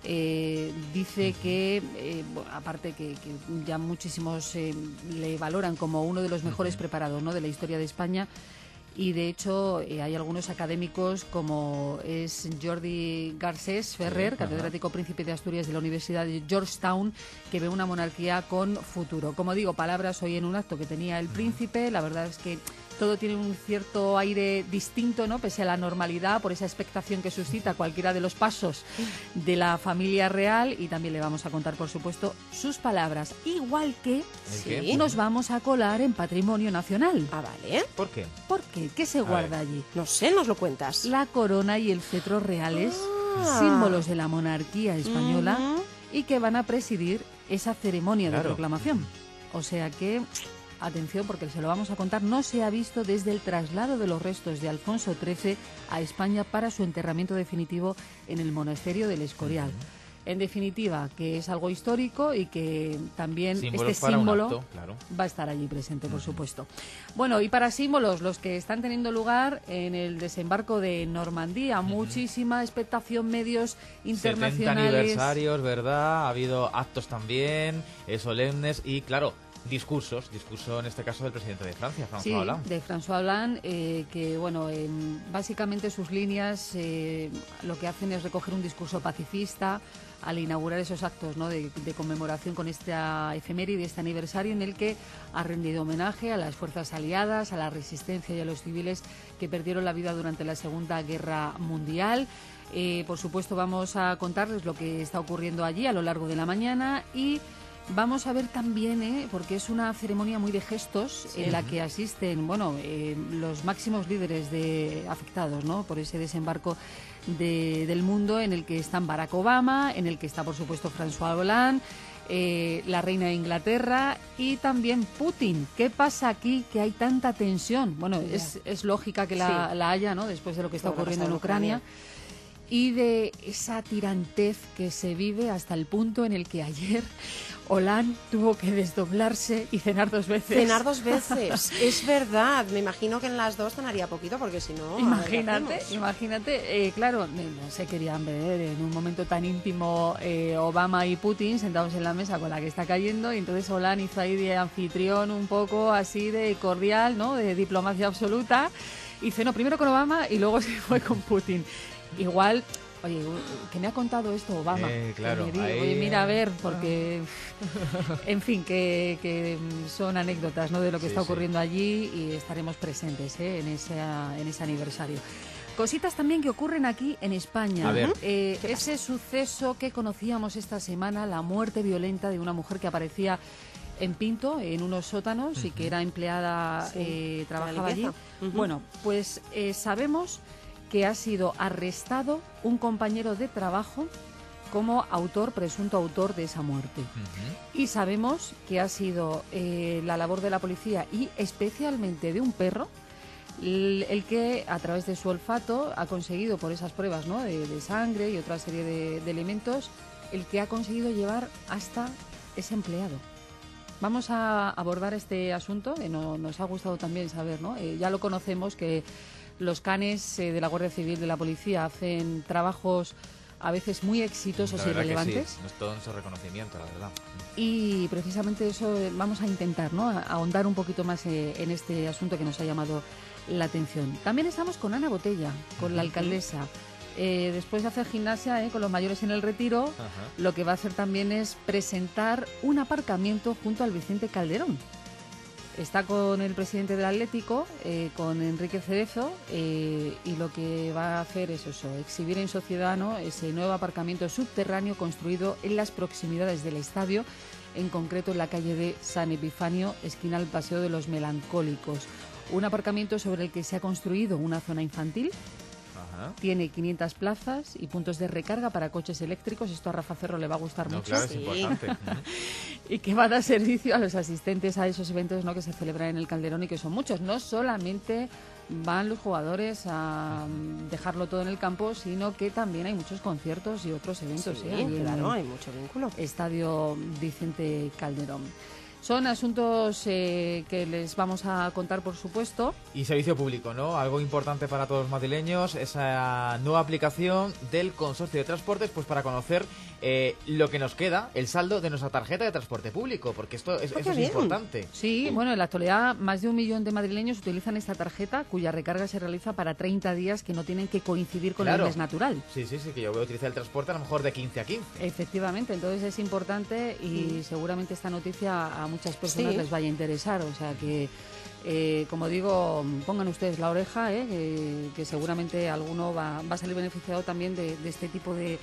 Eh, dice que, eh, bueno, aparte que, que ya muchísimos eh, le valoran como uno de los mejores preparados, ¿no?, de la historia de España, y de hecho eh, hay algunos académicos como es Jordi Garcés Ferrer, sí, catedrático príncipe de Asturias de la Universidad de Georgetown, que ve una monarquía con futuro. Como digo, palabras hoy en un acto que tenía el príncipe. La verdad es que todo tiene un cierto aire distinto, ¿no?, pese a la normalidad, por esa expectación que suscita cualquiera de los pasos de la familia real. Y también le vamos a contar, por supuesto, sus palabras. Igual que sí, nos vamos a colar en Patrimonio Nacional. Ah, vale. ¿Por qué? ¿Por qué? ¿Qué se guarda allí? No sé, nos lo cuentas. La corona y el cetro reales, ah. símbolos de la monarquía española, uh-huh. y que van a presidir esa ceremonia claro. de proclamación. O sea que, atención, porque se lo vamos a contar, no se ha visto desde el traslado de los restos de Alfonso trece a España para su enterramiento definitivo en el monasterio del Escorial. Uh-huh. En definitiva, que es algo histórico y que también símbolos este símbolo acto, claro. va a estar allí presente, por uh-huh. supuesto. Bueno, y para símbolos, los que están teniendo lugar en el desembarco de Normandía, uh-huh. muchísima expectación, medios internacionales. setenta aniversarios, ¿verdad? Ha habido actos también, eh, solemnes y, claro, discursos, discurso en este caso del presidente de Francia, François sí, Hollande. de François Hollande, eh, que bueno, eh, básicamente sus líneas eh, lo que hacen es recoger un discurso pacifista al inaugurar esos actos, ¿no?, de, de conmemoración con esta efeméride, este aniversario, en el que ha rendido homenaje a las fuerzas aliadas, a la resistencia y a los civiles que perdieron la vida durante la Segunda Guerra Mundial. Eh, por supuesto, vamos a contarles lo que está ocurriendo allí a lo largo de la mañana, y vamos a ver también, ¿eh?, porque es una ceremonia muy de gestos, sí, en la que asisten, bueno, eh, los máximos líderes de afectados, ¿no?, por ese desembarco de, del mundo, en el que están Barack Obama, en el que está, por supuesto, François Hollande, eh, la reina de Inglaterra y también Putin. ¿Qué pasa aquí que hay tanta tensión? Bueno, es, es lógica que la, sí. la haya, ¿no?, después de lo que está ocurriendo en Ucrania. Y de esa tirantez que se vive hasta el punto en el que ayer Hollande tuvo que desdoblarse y cenar dos veces. Cenar dos veces, es verdad. Me imagino que en las dos cenaría poquito, porque si no... Imagínate, imagínate. Eh, claro, no se querían ver en un momento tan íntimo eh, Obama y Putin sentados en la mesa con la que está cayendo, y entonces Hollande hizo ahí de anfitrión un poco así de cordial, ¿no?, de diplomacia absoluta, y cenó primero con Obama y luego se fue con Putin. Igual, oye, que me ha contado esto Obama. Eh, claro, digo, ahí... Oye, mira, a ver, porque, en fin, que, que son anécdotas, ¿no?, de lo que sí, está ocurriendo sí. allí, y estaremos presentes, ¿eh?, en, esa, en ese aniversario. Cositas también que ocurren aquí en España. A ver. Eh, ese suceso que conocíamos esta semana, la muerte violenta de una mujer que aparecía en Pinto, en unos sótanos, uh-huh. y que era empleada, sí, eh, trabajaba allí. Uh-huh. Bueno, pues eh, sabemos que ha sido arrestado un compañero de trabajo como autor, presunto autor de esa muerte. Uh-huh. Y sabemos que ha sido eh, la labor de la policía, y especialmente de un perro, el, el que a través de su olfato ha conseguido, por esas pruebas, ¿no?, de, de sangre y otra serie de, de elementos, el que ha conseguido llevar hasta ese empleado. Vamos a abordar este asunto, que no, nos ha gustado también saber, ¿no? Eh, ya lo conocemos, que los canes eh, de la Guardia Civil, de la Policía, hacen trabajos a veces muy exitosos La y relevantes. sí. No es todo nuestro reconocimiento, la verdad. Y precisamente eso eh, vamos a intentar, ¿no?, a ahondar un poquito más eh, en este asunto que nos ha llamado la atención. También estamos con Ana Botella, con la alcaldesa. Eh, después de hacer gimnasia eh, con los mayores en el Retiro, Ajá. lo que va a hacer también es presentar un aparcamiento junto al Vicente Calderón. Está con el presidente del Atlético, eh, con Enrique Cerezo, eh, y lo que va a hacer es eso, exhibir en sociedad, ¿no?, ese nuevo aparcamiento subterráneo construido en las proximidades del estadio, en concreto en la calle de San Epifanio, esquina al Paseo de los Melancólicos. Un aparcamiento sobre el que se ha construido una zona infantil. Ajá. Tiene quinientas plazas y puntos de recarga para coches eléctricos. Esto a Rafa Cerro le va a gustar no, mucho. Claro, es sí. importante. Y que va a dar servicio a los asistentes a esos eventos, ¿no?, que se celebran en el Calderón y que son muchos. No solamente van los jugadores a dejarlo todo en el campo, sino que también hay muchos conciertos y otros eventos. Sí, ¿eh? claro, hay mucho vínculo. Estadio Vicente Calderón. Son asuntos eh, que les vamos a contar, por supuesto. Y servicio público, ¿no? Algo importante para todos los madrileños, esa nueva aplicación del Consorcio de Transportes, pues para conocer eh, lo que nos queda, el saldo de nuestra tarjeta de transporte público, porque esto es, eso es importante. Sí, bueno, en la actualidad más de un millón de madrileños utilizan esta tarjeta, cuya recarga se realiza para treinta días que no tienen que coincidir con claro. el mes natural. Sí, sí, sí, que yo voy a utilizar el transporte a lo mejor de quince a quince. Efectivamente, entonces es importante y mm. seguramente esta noticia a muchas personas sí. les vaya a interesar, o sea que eh, como digo, pongan ustedes la oreja, eh, que, que seguramente alguno va, va a salir beneficiado también de, de este tipo de,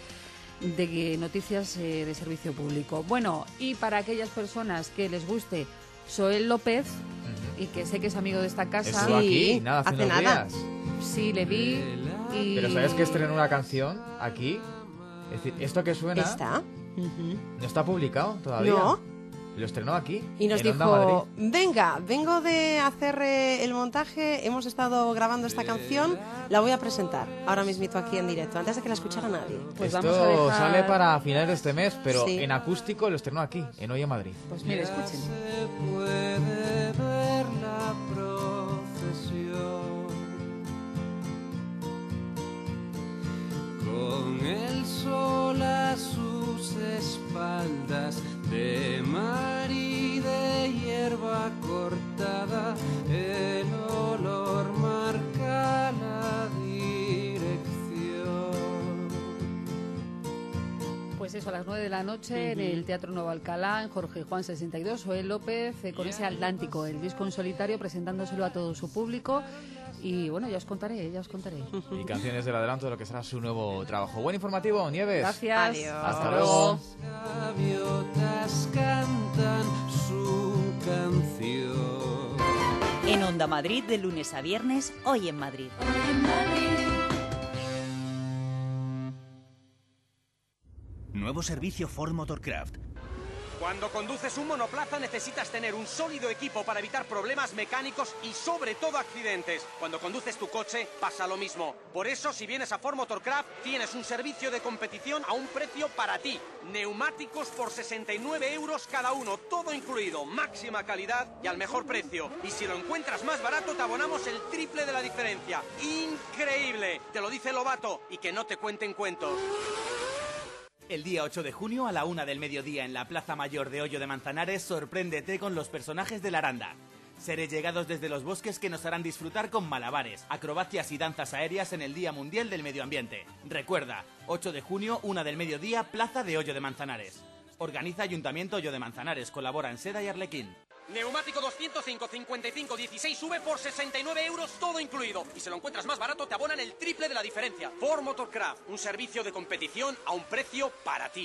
de noticias eh, de servicio público. Bueno, y para aquellas personas que les guste Soel López, uh-huh. y que sé que es amigo de esta casa, estuvo aquí, nada, hace, hace nada. Días. Sí, le vi. Y... Pero ¿sabes que estrenó una canción aquí? Es decir, esto que suena ¿Está? Uh-huh. no está publicado todavía. No. Lo estrenó aquí. Y nos dijo, venga, vengo de hacer eh, el montaje, hemos estado grabando esta canción, la voy a presentar ahora mismito aquí en directo, antes de que la escuchara nadie. Pues Esto vamos a dejar... sale para finales de este mes, pero sí. en acústico lo estrenó aquí, en Hoy en Madrid. Pues mire, escuchen. Se puede ver la procesión con el sol a sus espaldas, de mar y de hierba cortada, el olor marca la dirección. Pues eso, a las nueve de la noche uh-huh. en el Teatro Nuevo Alcalá, en Jorge Juan sesenta y dos, Soel López eh, con ese Atlántico, el disco en solitario, presentándoselo a todo su público. Y bueno, ya os contaré, ya os contaré. Y canciones del adelanto de lo que será su nuevo trabajo. Buen informativo, Nieves. Gracias. Adiós. Hasta luego. Las gaviotas cantan su canción. En Onda Madrid, de lunes a viernes, Hoy en Madrid. Hoy en Madrid. Nuevo servicio Ford Motorcraft. Cuando conduces un monoplaza necesitas tener un sólido equipo para evitar problemas mecánicos y sobre todo accidentes. Cuando conduces tu coche pasa lo mismo. Por eso, si vienes a Ford Motorcraft, tienes un servicio de competición a un precio para ti. Neumáticos por sesenta y nueve euros cada uno, todo incluido, máxima calidad y al mejor precio. Y si lo encuentras más barato, te abonamos el triple de la diferencia. ¡Increíble! Te lo dice Lobato, y que no te cuenten cuentos. El día ocho de junio a la una del mediodía en la Plaza Mayor de Hoyo de Manzanares, sorpréndete con los personajes de la Aranda. Seres llegados desde los bosques que nos harán disfrutar con malabares, acrobacias y danzas aéreas en el Día Mundial del Medio Ambiente. Recuerda, ocho de junio, una del mediodía, Plaza de Hoyo de Manzanares. Organiza Ayuntamiento Hoyo de Manzanares, colabora en Seda y Arlequín. Neumático doscientos cinco, cincuenta y cinco, dieciséis V por sesenta y nueve euros, todo incluido. Y si lo encuentras más barato, te abonan el triple de la diferencia. Ford Motorcraft, un servicio de competición a un precio para ti.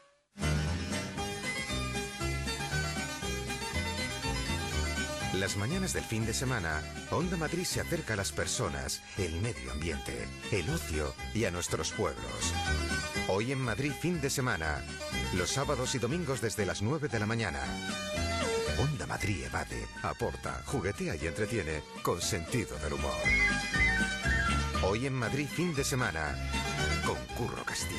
Las mañanas del fin de semana, Onda Madrid se acerca a las personas, el medio ambiente, el ocio y a nuestros pueblos. Hoy en Madrid, fin de semana, los sábados y domingos desde las nueve de la mañana. Onda Madrid. Madrid evade, aporta, juguetea y entretiene con sentido del humor. Hoy en Madrid fin de semana con Curro Castillo.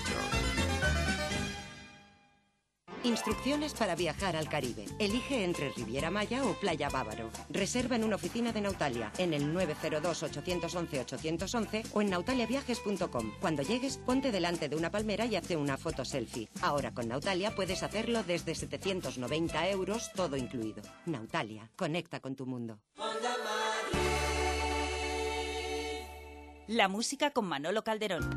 Instrucciones para viajar al Caribe. Elige entre Riviera Maya o Playa Bávaro. Reserva en una oficina de Nautalia en el nueve cero dos, ocho uno uno, ocho uno uno o en nautaliaviajes punto com. Cuando llegues, ponte delante de una palmera y hazte una foto selfie. Ahora con Nautalia puedes hacerlo desde setecientos noventa euros, todo incluido. Nautalia, conecta con tu mundo. La música con Manolo Calderón.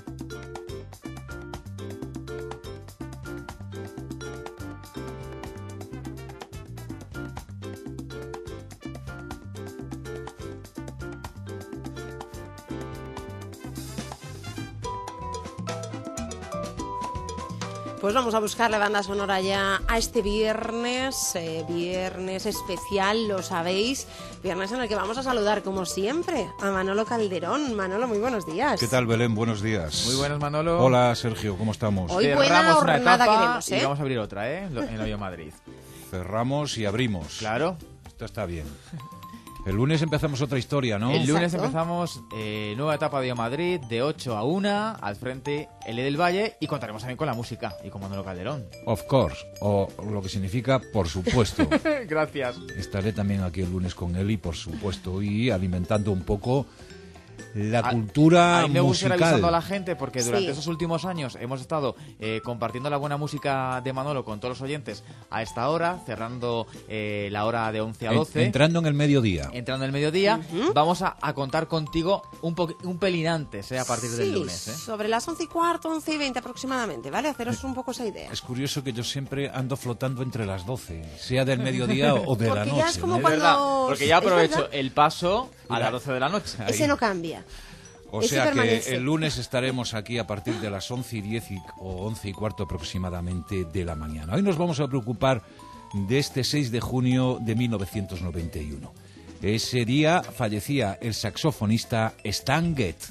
Pues vamos a buscar la banda sonora ya a este viernes, eh, viernes especial, lo sabéis, viernes en el que vamos a saludar, como siempre, a Manolo Calderón. Manolo, muy buenos días. ¿Qué tal, Belén? Buenos días. Muy buenas, Manolo. Hola, Sergio, ¿cómo estamos? Hoy buena Cerramos una jornada etapa queremos, ¿eh? y vamos a abrir otra, ¿eh? En Hoy en Madrid. Cerramos y abrimos. Claro. Esto está bien. El lunes empezamos otra historia, ¿no? El lunes Exacto. empezamos eh, nueva etapa de Hoy en Madrid, de ocho a una, al frente L del Valle, y contaremos también con la música y con Manolo Calderón. Of course, o lo que significa por supuesto. Gracias. Estaré también aquí el lunes con él y por supuesto, y alimentando un poco la A- cultura a mí me gusta ir musical. avisando a la gente porque durante Sí. esos últimos años hemos estado eh, compartiendo la buena música de Manolo con todos los oyentes a esta hora, cerrando eh, la hora de once a En- doce. entrando en el mediodía. Entrando el mediodía, vamos a, a contar contigo un, po- un pelín antes, eh, a partir del Sí, lunes. Eh. sobre las once y cuarto, once y veinte aproximadamente, ¿vale? Haceros un poco esa idea. Es curioso que yo siempre ando flotando entre las doce, sea del mediodía o de la Porque noche. ya es como ¿no? Es cuando- verdad, porque ya es aprovecho verdad. el paso a Mira. las doce de la noche. Ese no cambia. O Ese sea que permanece. el lunes estaremos aquí a partir de las once y diez y- o once y cuarto aproximadamente de la mañana. Hoy nos vamos a preocupar de este seis de junio de mil novecientos noventa y uno. Ese día fallecía el saxofonista Stan Getz.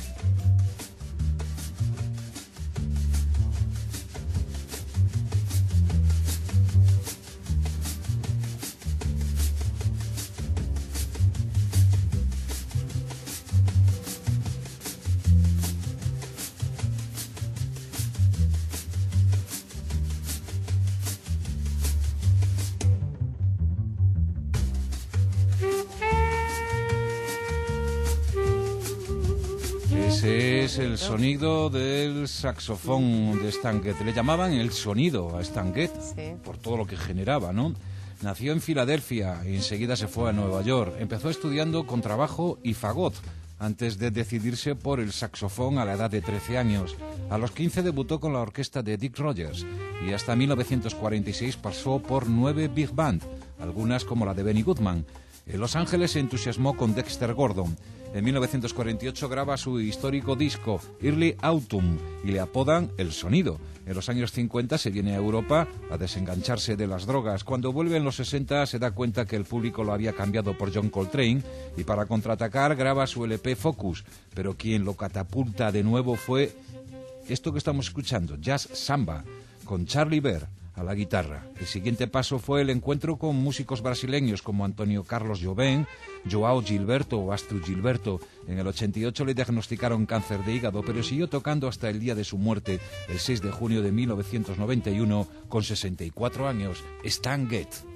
Ese es el sonido del saxofón de Stan Getz. Le llamaban el sonido a Stan Getz Sí. por todo lo que generaba, ¿no? Nació en Filadelfia y enseguida se fue a Nueva York. Empezó estudiando contrabajo y fagot antes de decidirse por el saxofón a la edad de trece años. A los quince debutó con la orquesta de Dick Rogers y hasta mil novecientos cuarenta y seis pasó por nueve big band, algunas como la de Benny Goodman. En Los Ángeles se entusiasmó con Dexter Gordon. En mil novecientos cuarenta y ocho graba su histórico disco Early Autumn y le apodan El Sonido. En los años cincuenta se viene a Europa a desengancharse de las drogas. Cuando vuelve en los sesenta se da cuenta que el público lo había cambiado por John Coltrane y para contraatacar graba su L P Focus. Pero quien lo catapulta de nuevo fue esto que estamos escuchando, Jazz Samba, con Charlie Bear a la guitarra. El siguiente paso fue el encuentro con músicos brasileños como Antonio Carlos Jobim, Joao Gilberto o Astrid Gilberto. En el ochenta y ocho le diagnosticaron cáncer de hígado, pero siguió tocando hasta el día de su muerte, el seis de junio de mil novecientos noventa y uno, con sesenta y cuatro años. Stan Getz.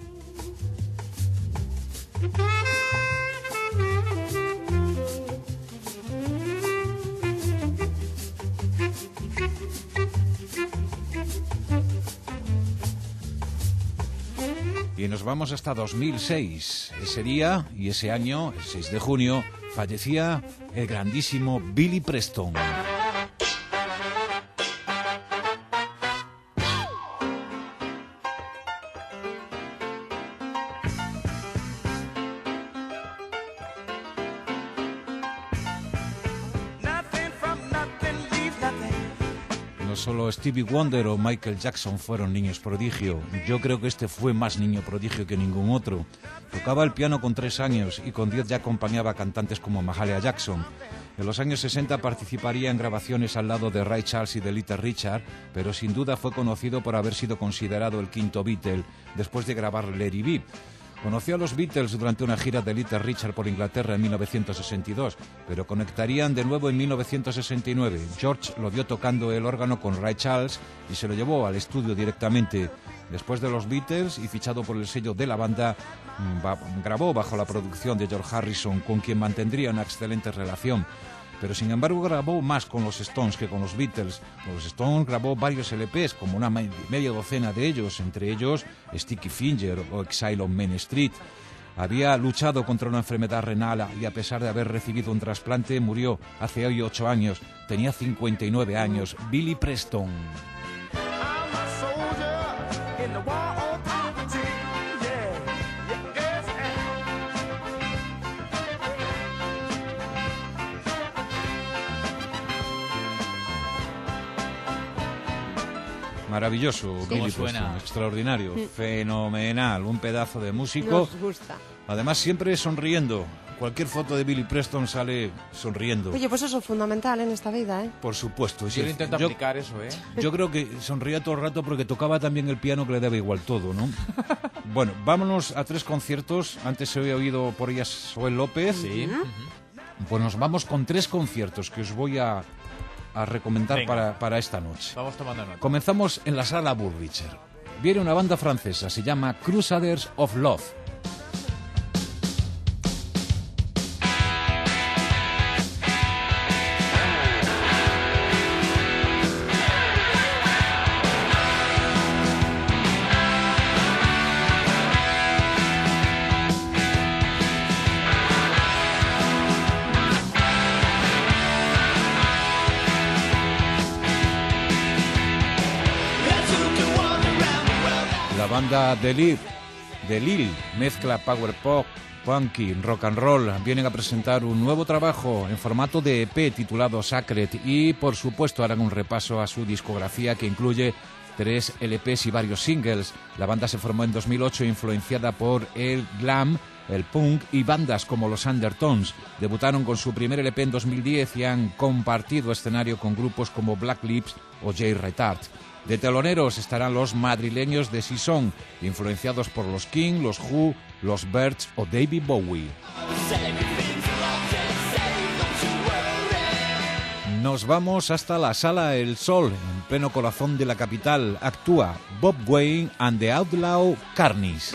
Y nos vamos hasta dos mil seis. Ese día y ese año, el seis de junio, fallecía el grandísimo Billy Preston. No solo Stevie Wonder o Michael Jackson fueron niños prodigio. Yo creo que este fue más niño prodigio que ningún otro. Tocaba el piano con tres años y con diez ya acompañaba a cantantes como Mahalia Jackson. En los años sesenta participaría en grabaciones al lado de Ray Charles y de Little Richard, pero sin duda fue conocido por haber sido considerado el quinto Beatle, después de grabar Let It Be. Conoció a los Beatles durante una gira de Little Richard por Inglaterra en mil novecientos sesenta y dos, pero conectarían de nuevo en mil novecientos sesenta y nueve. George lo vio tocando el órgano con Ray Charles y se lo llevó al estudio directamente. Después de los Beatles y fichado por el sello de la banda, grabó bajo la producción de George Harrison, con quien mantendría una excelente relación. Pero sin embargo grabó más con los Stones que con los Beatles. Con los Stones grabó varios L Pes, como una media docena de ellos, entre ellos Sticky Finger o Exile on Main Street. Había luchado contra una enfermedad renal y a pesar de haber recibido un trasplante murió hace hoy ocho años. Tenía cincuenta y nueve años. Billy Preston. Maravilloso, ¿Cómo Billy suena? Preston, extraordinario, fenomenal, un pedazo de músico. Nos gusta. Además siempre sonriendo. Cualquier foto de Billy Preston sale sonriendo. Oye, pues eso es fundamental en esta vida, ¿eh? Por supuesto. Yo lo intento aplicar eso, ¿eh? Yo creo que sonría todo el rato porque tocaba también el piano, que le daba igual todo, ¿no? Bueno, vámonos a tres conciertos. Antes se había oído por ellas Joel López. Sí. Pues nos vamos con tres conciertos que os voy a, a recomendar para, para esta noche. Vamos tomando nota. Comenzamos en la sala Burricher. Viene una banda francesa, se llama Crusaders of Love. Banda de Lille, de Lille mezcla power pop, punky, rock and roll. Vienen a presentar un nuevo trabajo en formato de E P titulado Sacred y, por supuesto, harán un repaso a su discografía que incluye tres L Pes y varios singles. La banda se formó en dos mil ocho influenciada por el glam, el punk y bandas como los Undertones. Debutaron con su primer L P en dos mil diez y han compartido escenario con grupos como Black Lips o Jay Retard. De teloneros estarán los madrileños de Sison, influenciados por los King, los Who, los Byrds o David Bowie. Nos vamos hasta la Sala El Sol, en pleno corazón de la capital. Actúa Bob Wayne and the Outlaw Carnies.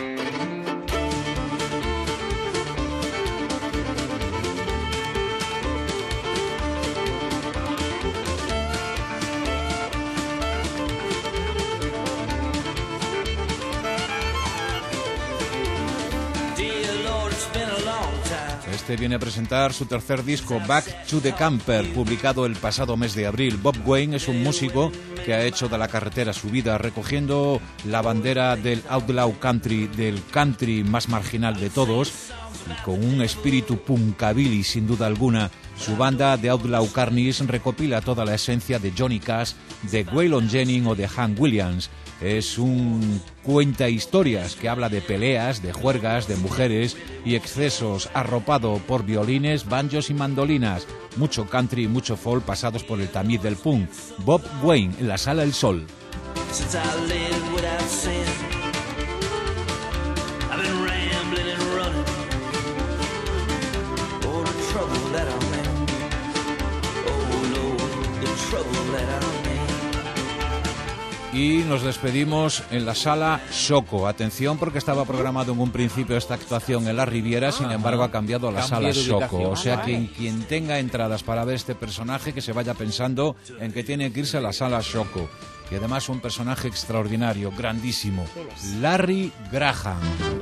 Este viene a presentar su tercer disco, Back to the Camper, publicado el pasado mes de abril. Bob Wayne es un músico que ha hecho de la carretera su vida, recogiendo la bandera del outlaw country, del country más marginal de todos, y con un espíritu punkabilly sin duda alguna. Su banda The Outlaw Carnies recopila toda la esencia de Johnny Cash, de Waylon Jennings o de Hank Williams. Es un cuenta historias que habla de peleas, de juergas, de mujeres y excesos, arropado por violines, banjos y mandolinas. Mucho country y mucho folk pasados por el tamiz del punk. Bob Wayne en la Sala El Sol. Y nos despedimos en la Sala Xoco. Atención, porque estaba programado en un principio esta actuación en la Riviera, sin embargo ha cambiado a la Sala Xoco. O sea, quien, quien tenga entradas para ver este personaje, que se vaya pensando en que tiene que irse a la Sala Xoco. Y además un personaje extraordinario, grandísimo, Larry Graham.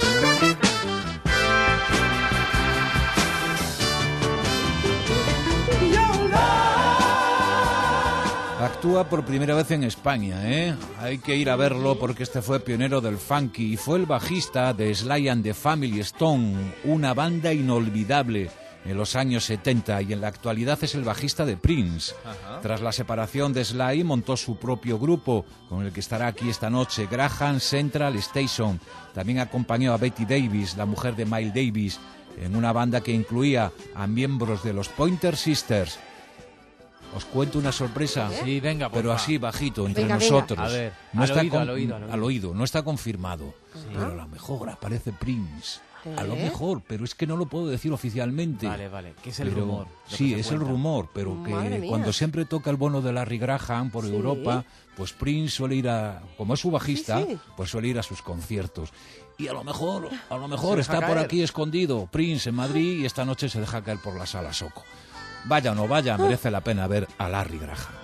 Actúa por primera vez en España, ¿eh? Hay que ir a verlo porque este fue pionero del funky y fue el bajista de Sly and the Family Stone, una banda inolvidable en los años setenta, y en la actualidad es el bajista de Prince. Ajá. Tras la separación de Sly montó su propio grupo con el que estará aquí esta noche, Graham Central Station. También acompañó a Betty Davis, la mujer de Miles Davis. en una banda que incluía a miembros de los Pointer Sisters. Os cuento una sorpresa, sí, venga, pero porfa. así bajito entre Venga, nosotros. venga. A ver, no al está oído, con- al oído, al oído. al oído, no está confirmado, Sí. pero a lo mejor aparece Prince. A lo ¿Eh? mejor, pero es que no lo puedo decir oficialmente. Vale, vale, que es el Pero- rumor, lo Sí, que se es el cuenta. rumor, pero Madre que mía. cuando siempre toca el bono de Larry Graham por Sí. Europa, pues Prince suele ir a, como es su bajista, Sí, sí. pues suele ir a sus conciertos. Y a lo mejor, a lo Se mejor deja está por caer. aquí escondido Prince en Madrid y esta noche se deja caer por la sala Soco. Vaya o no vaya, merece la pena ver a Larry Graham.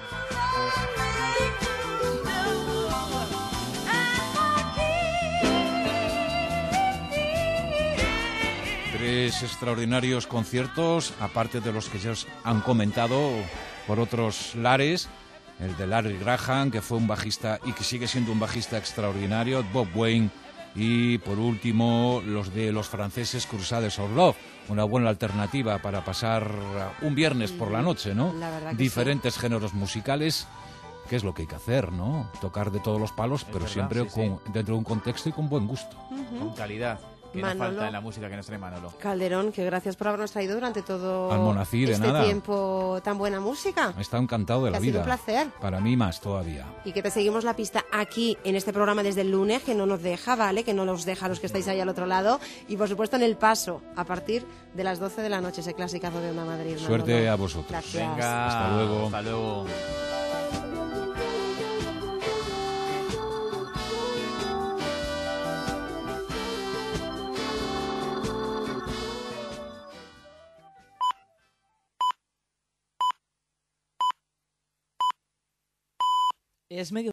Tres extraordinarios conciertos, aparte de los que ya os han comentado por otros lares. El de Larry Graham, que fue un bajista y que sigue siendo un bajista extraordinario, Bob Wayne. Y por último, los de los franceses Crusades of Love, una buena alternativa para pasar un viernes por la noche, ¿no? La verdad que Diferentes géneros musicales, que es lo que hay que hacer, ¿no? Tocar de todos los palos, pero verdad, siempre sí, con, dentro de un contexto y con buen gusto. Con calidad, que Manolo. no falta en la música que nos trae Manolo. Calderón, que gracias por habernos traído durante todo Almonací, de este nada. tiempo tan buena música. He estado encantado de Que la ha sido vida. un placer. Para mí más todavía. Y que te seguimos la pista aquí en este programa desde el lunes, que no nos deja, ¿vale? Que no nos deja a los que estáis ahí al otro lado. Y por supuesto en El Paso, a partir de las doce de la noche, ese clasicazo de Onda Madrid. Manolo. Suerte a vosotros. Gracias. Venga, Hasta luego. Hasta luego. Es medio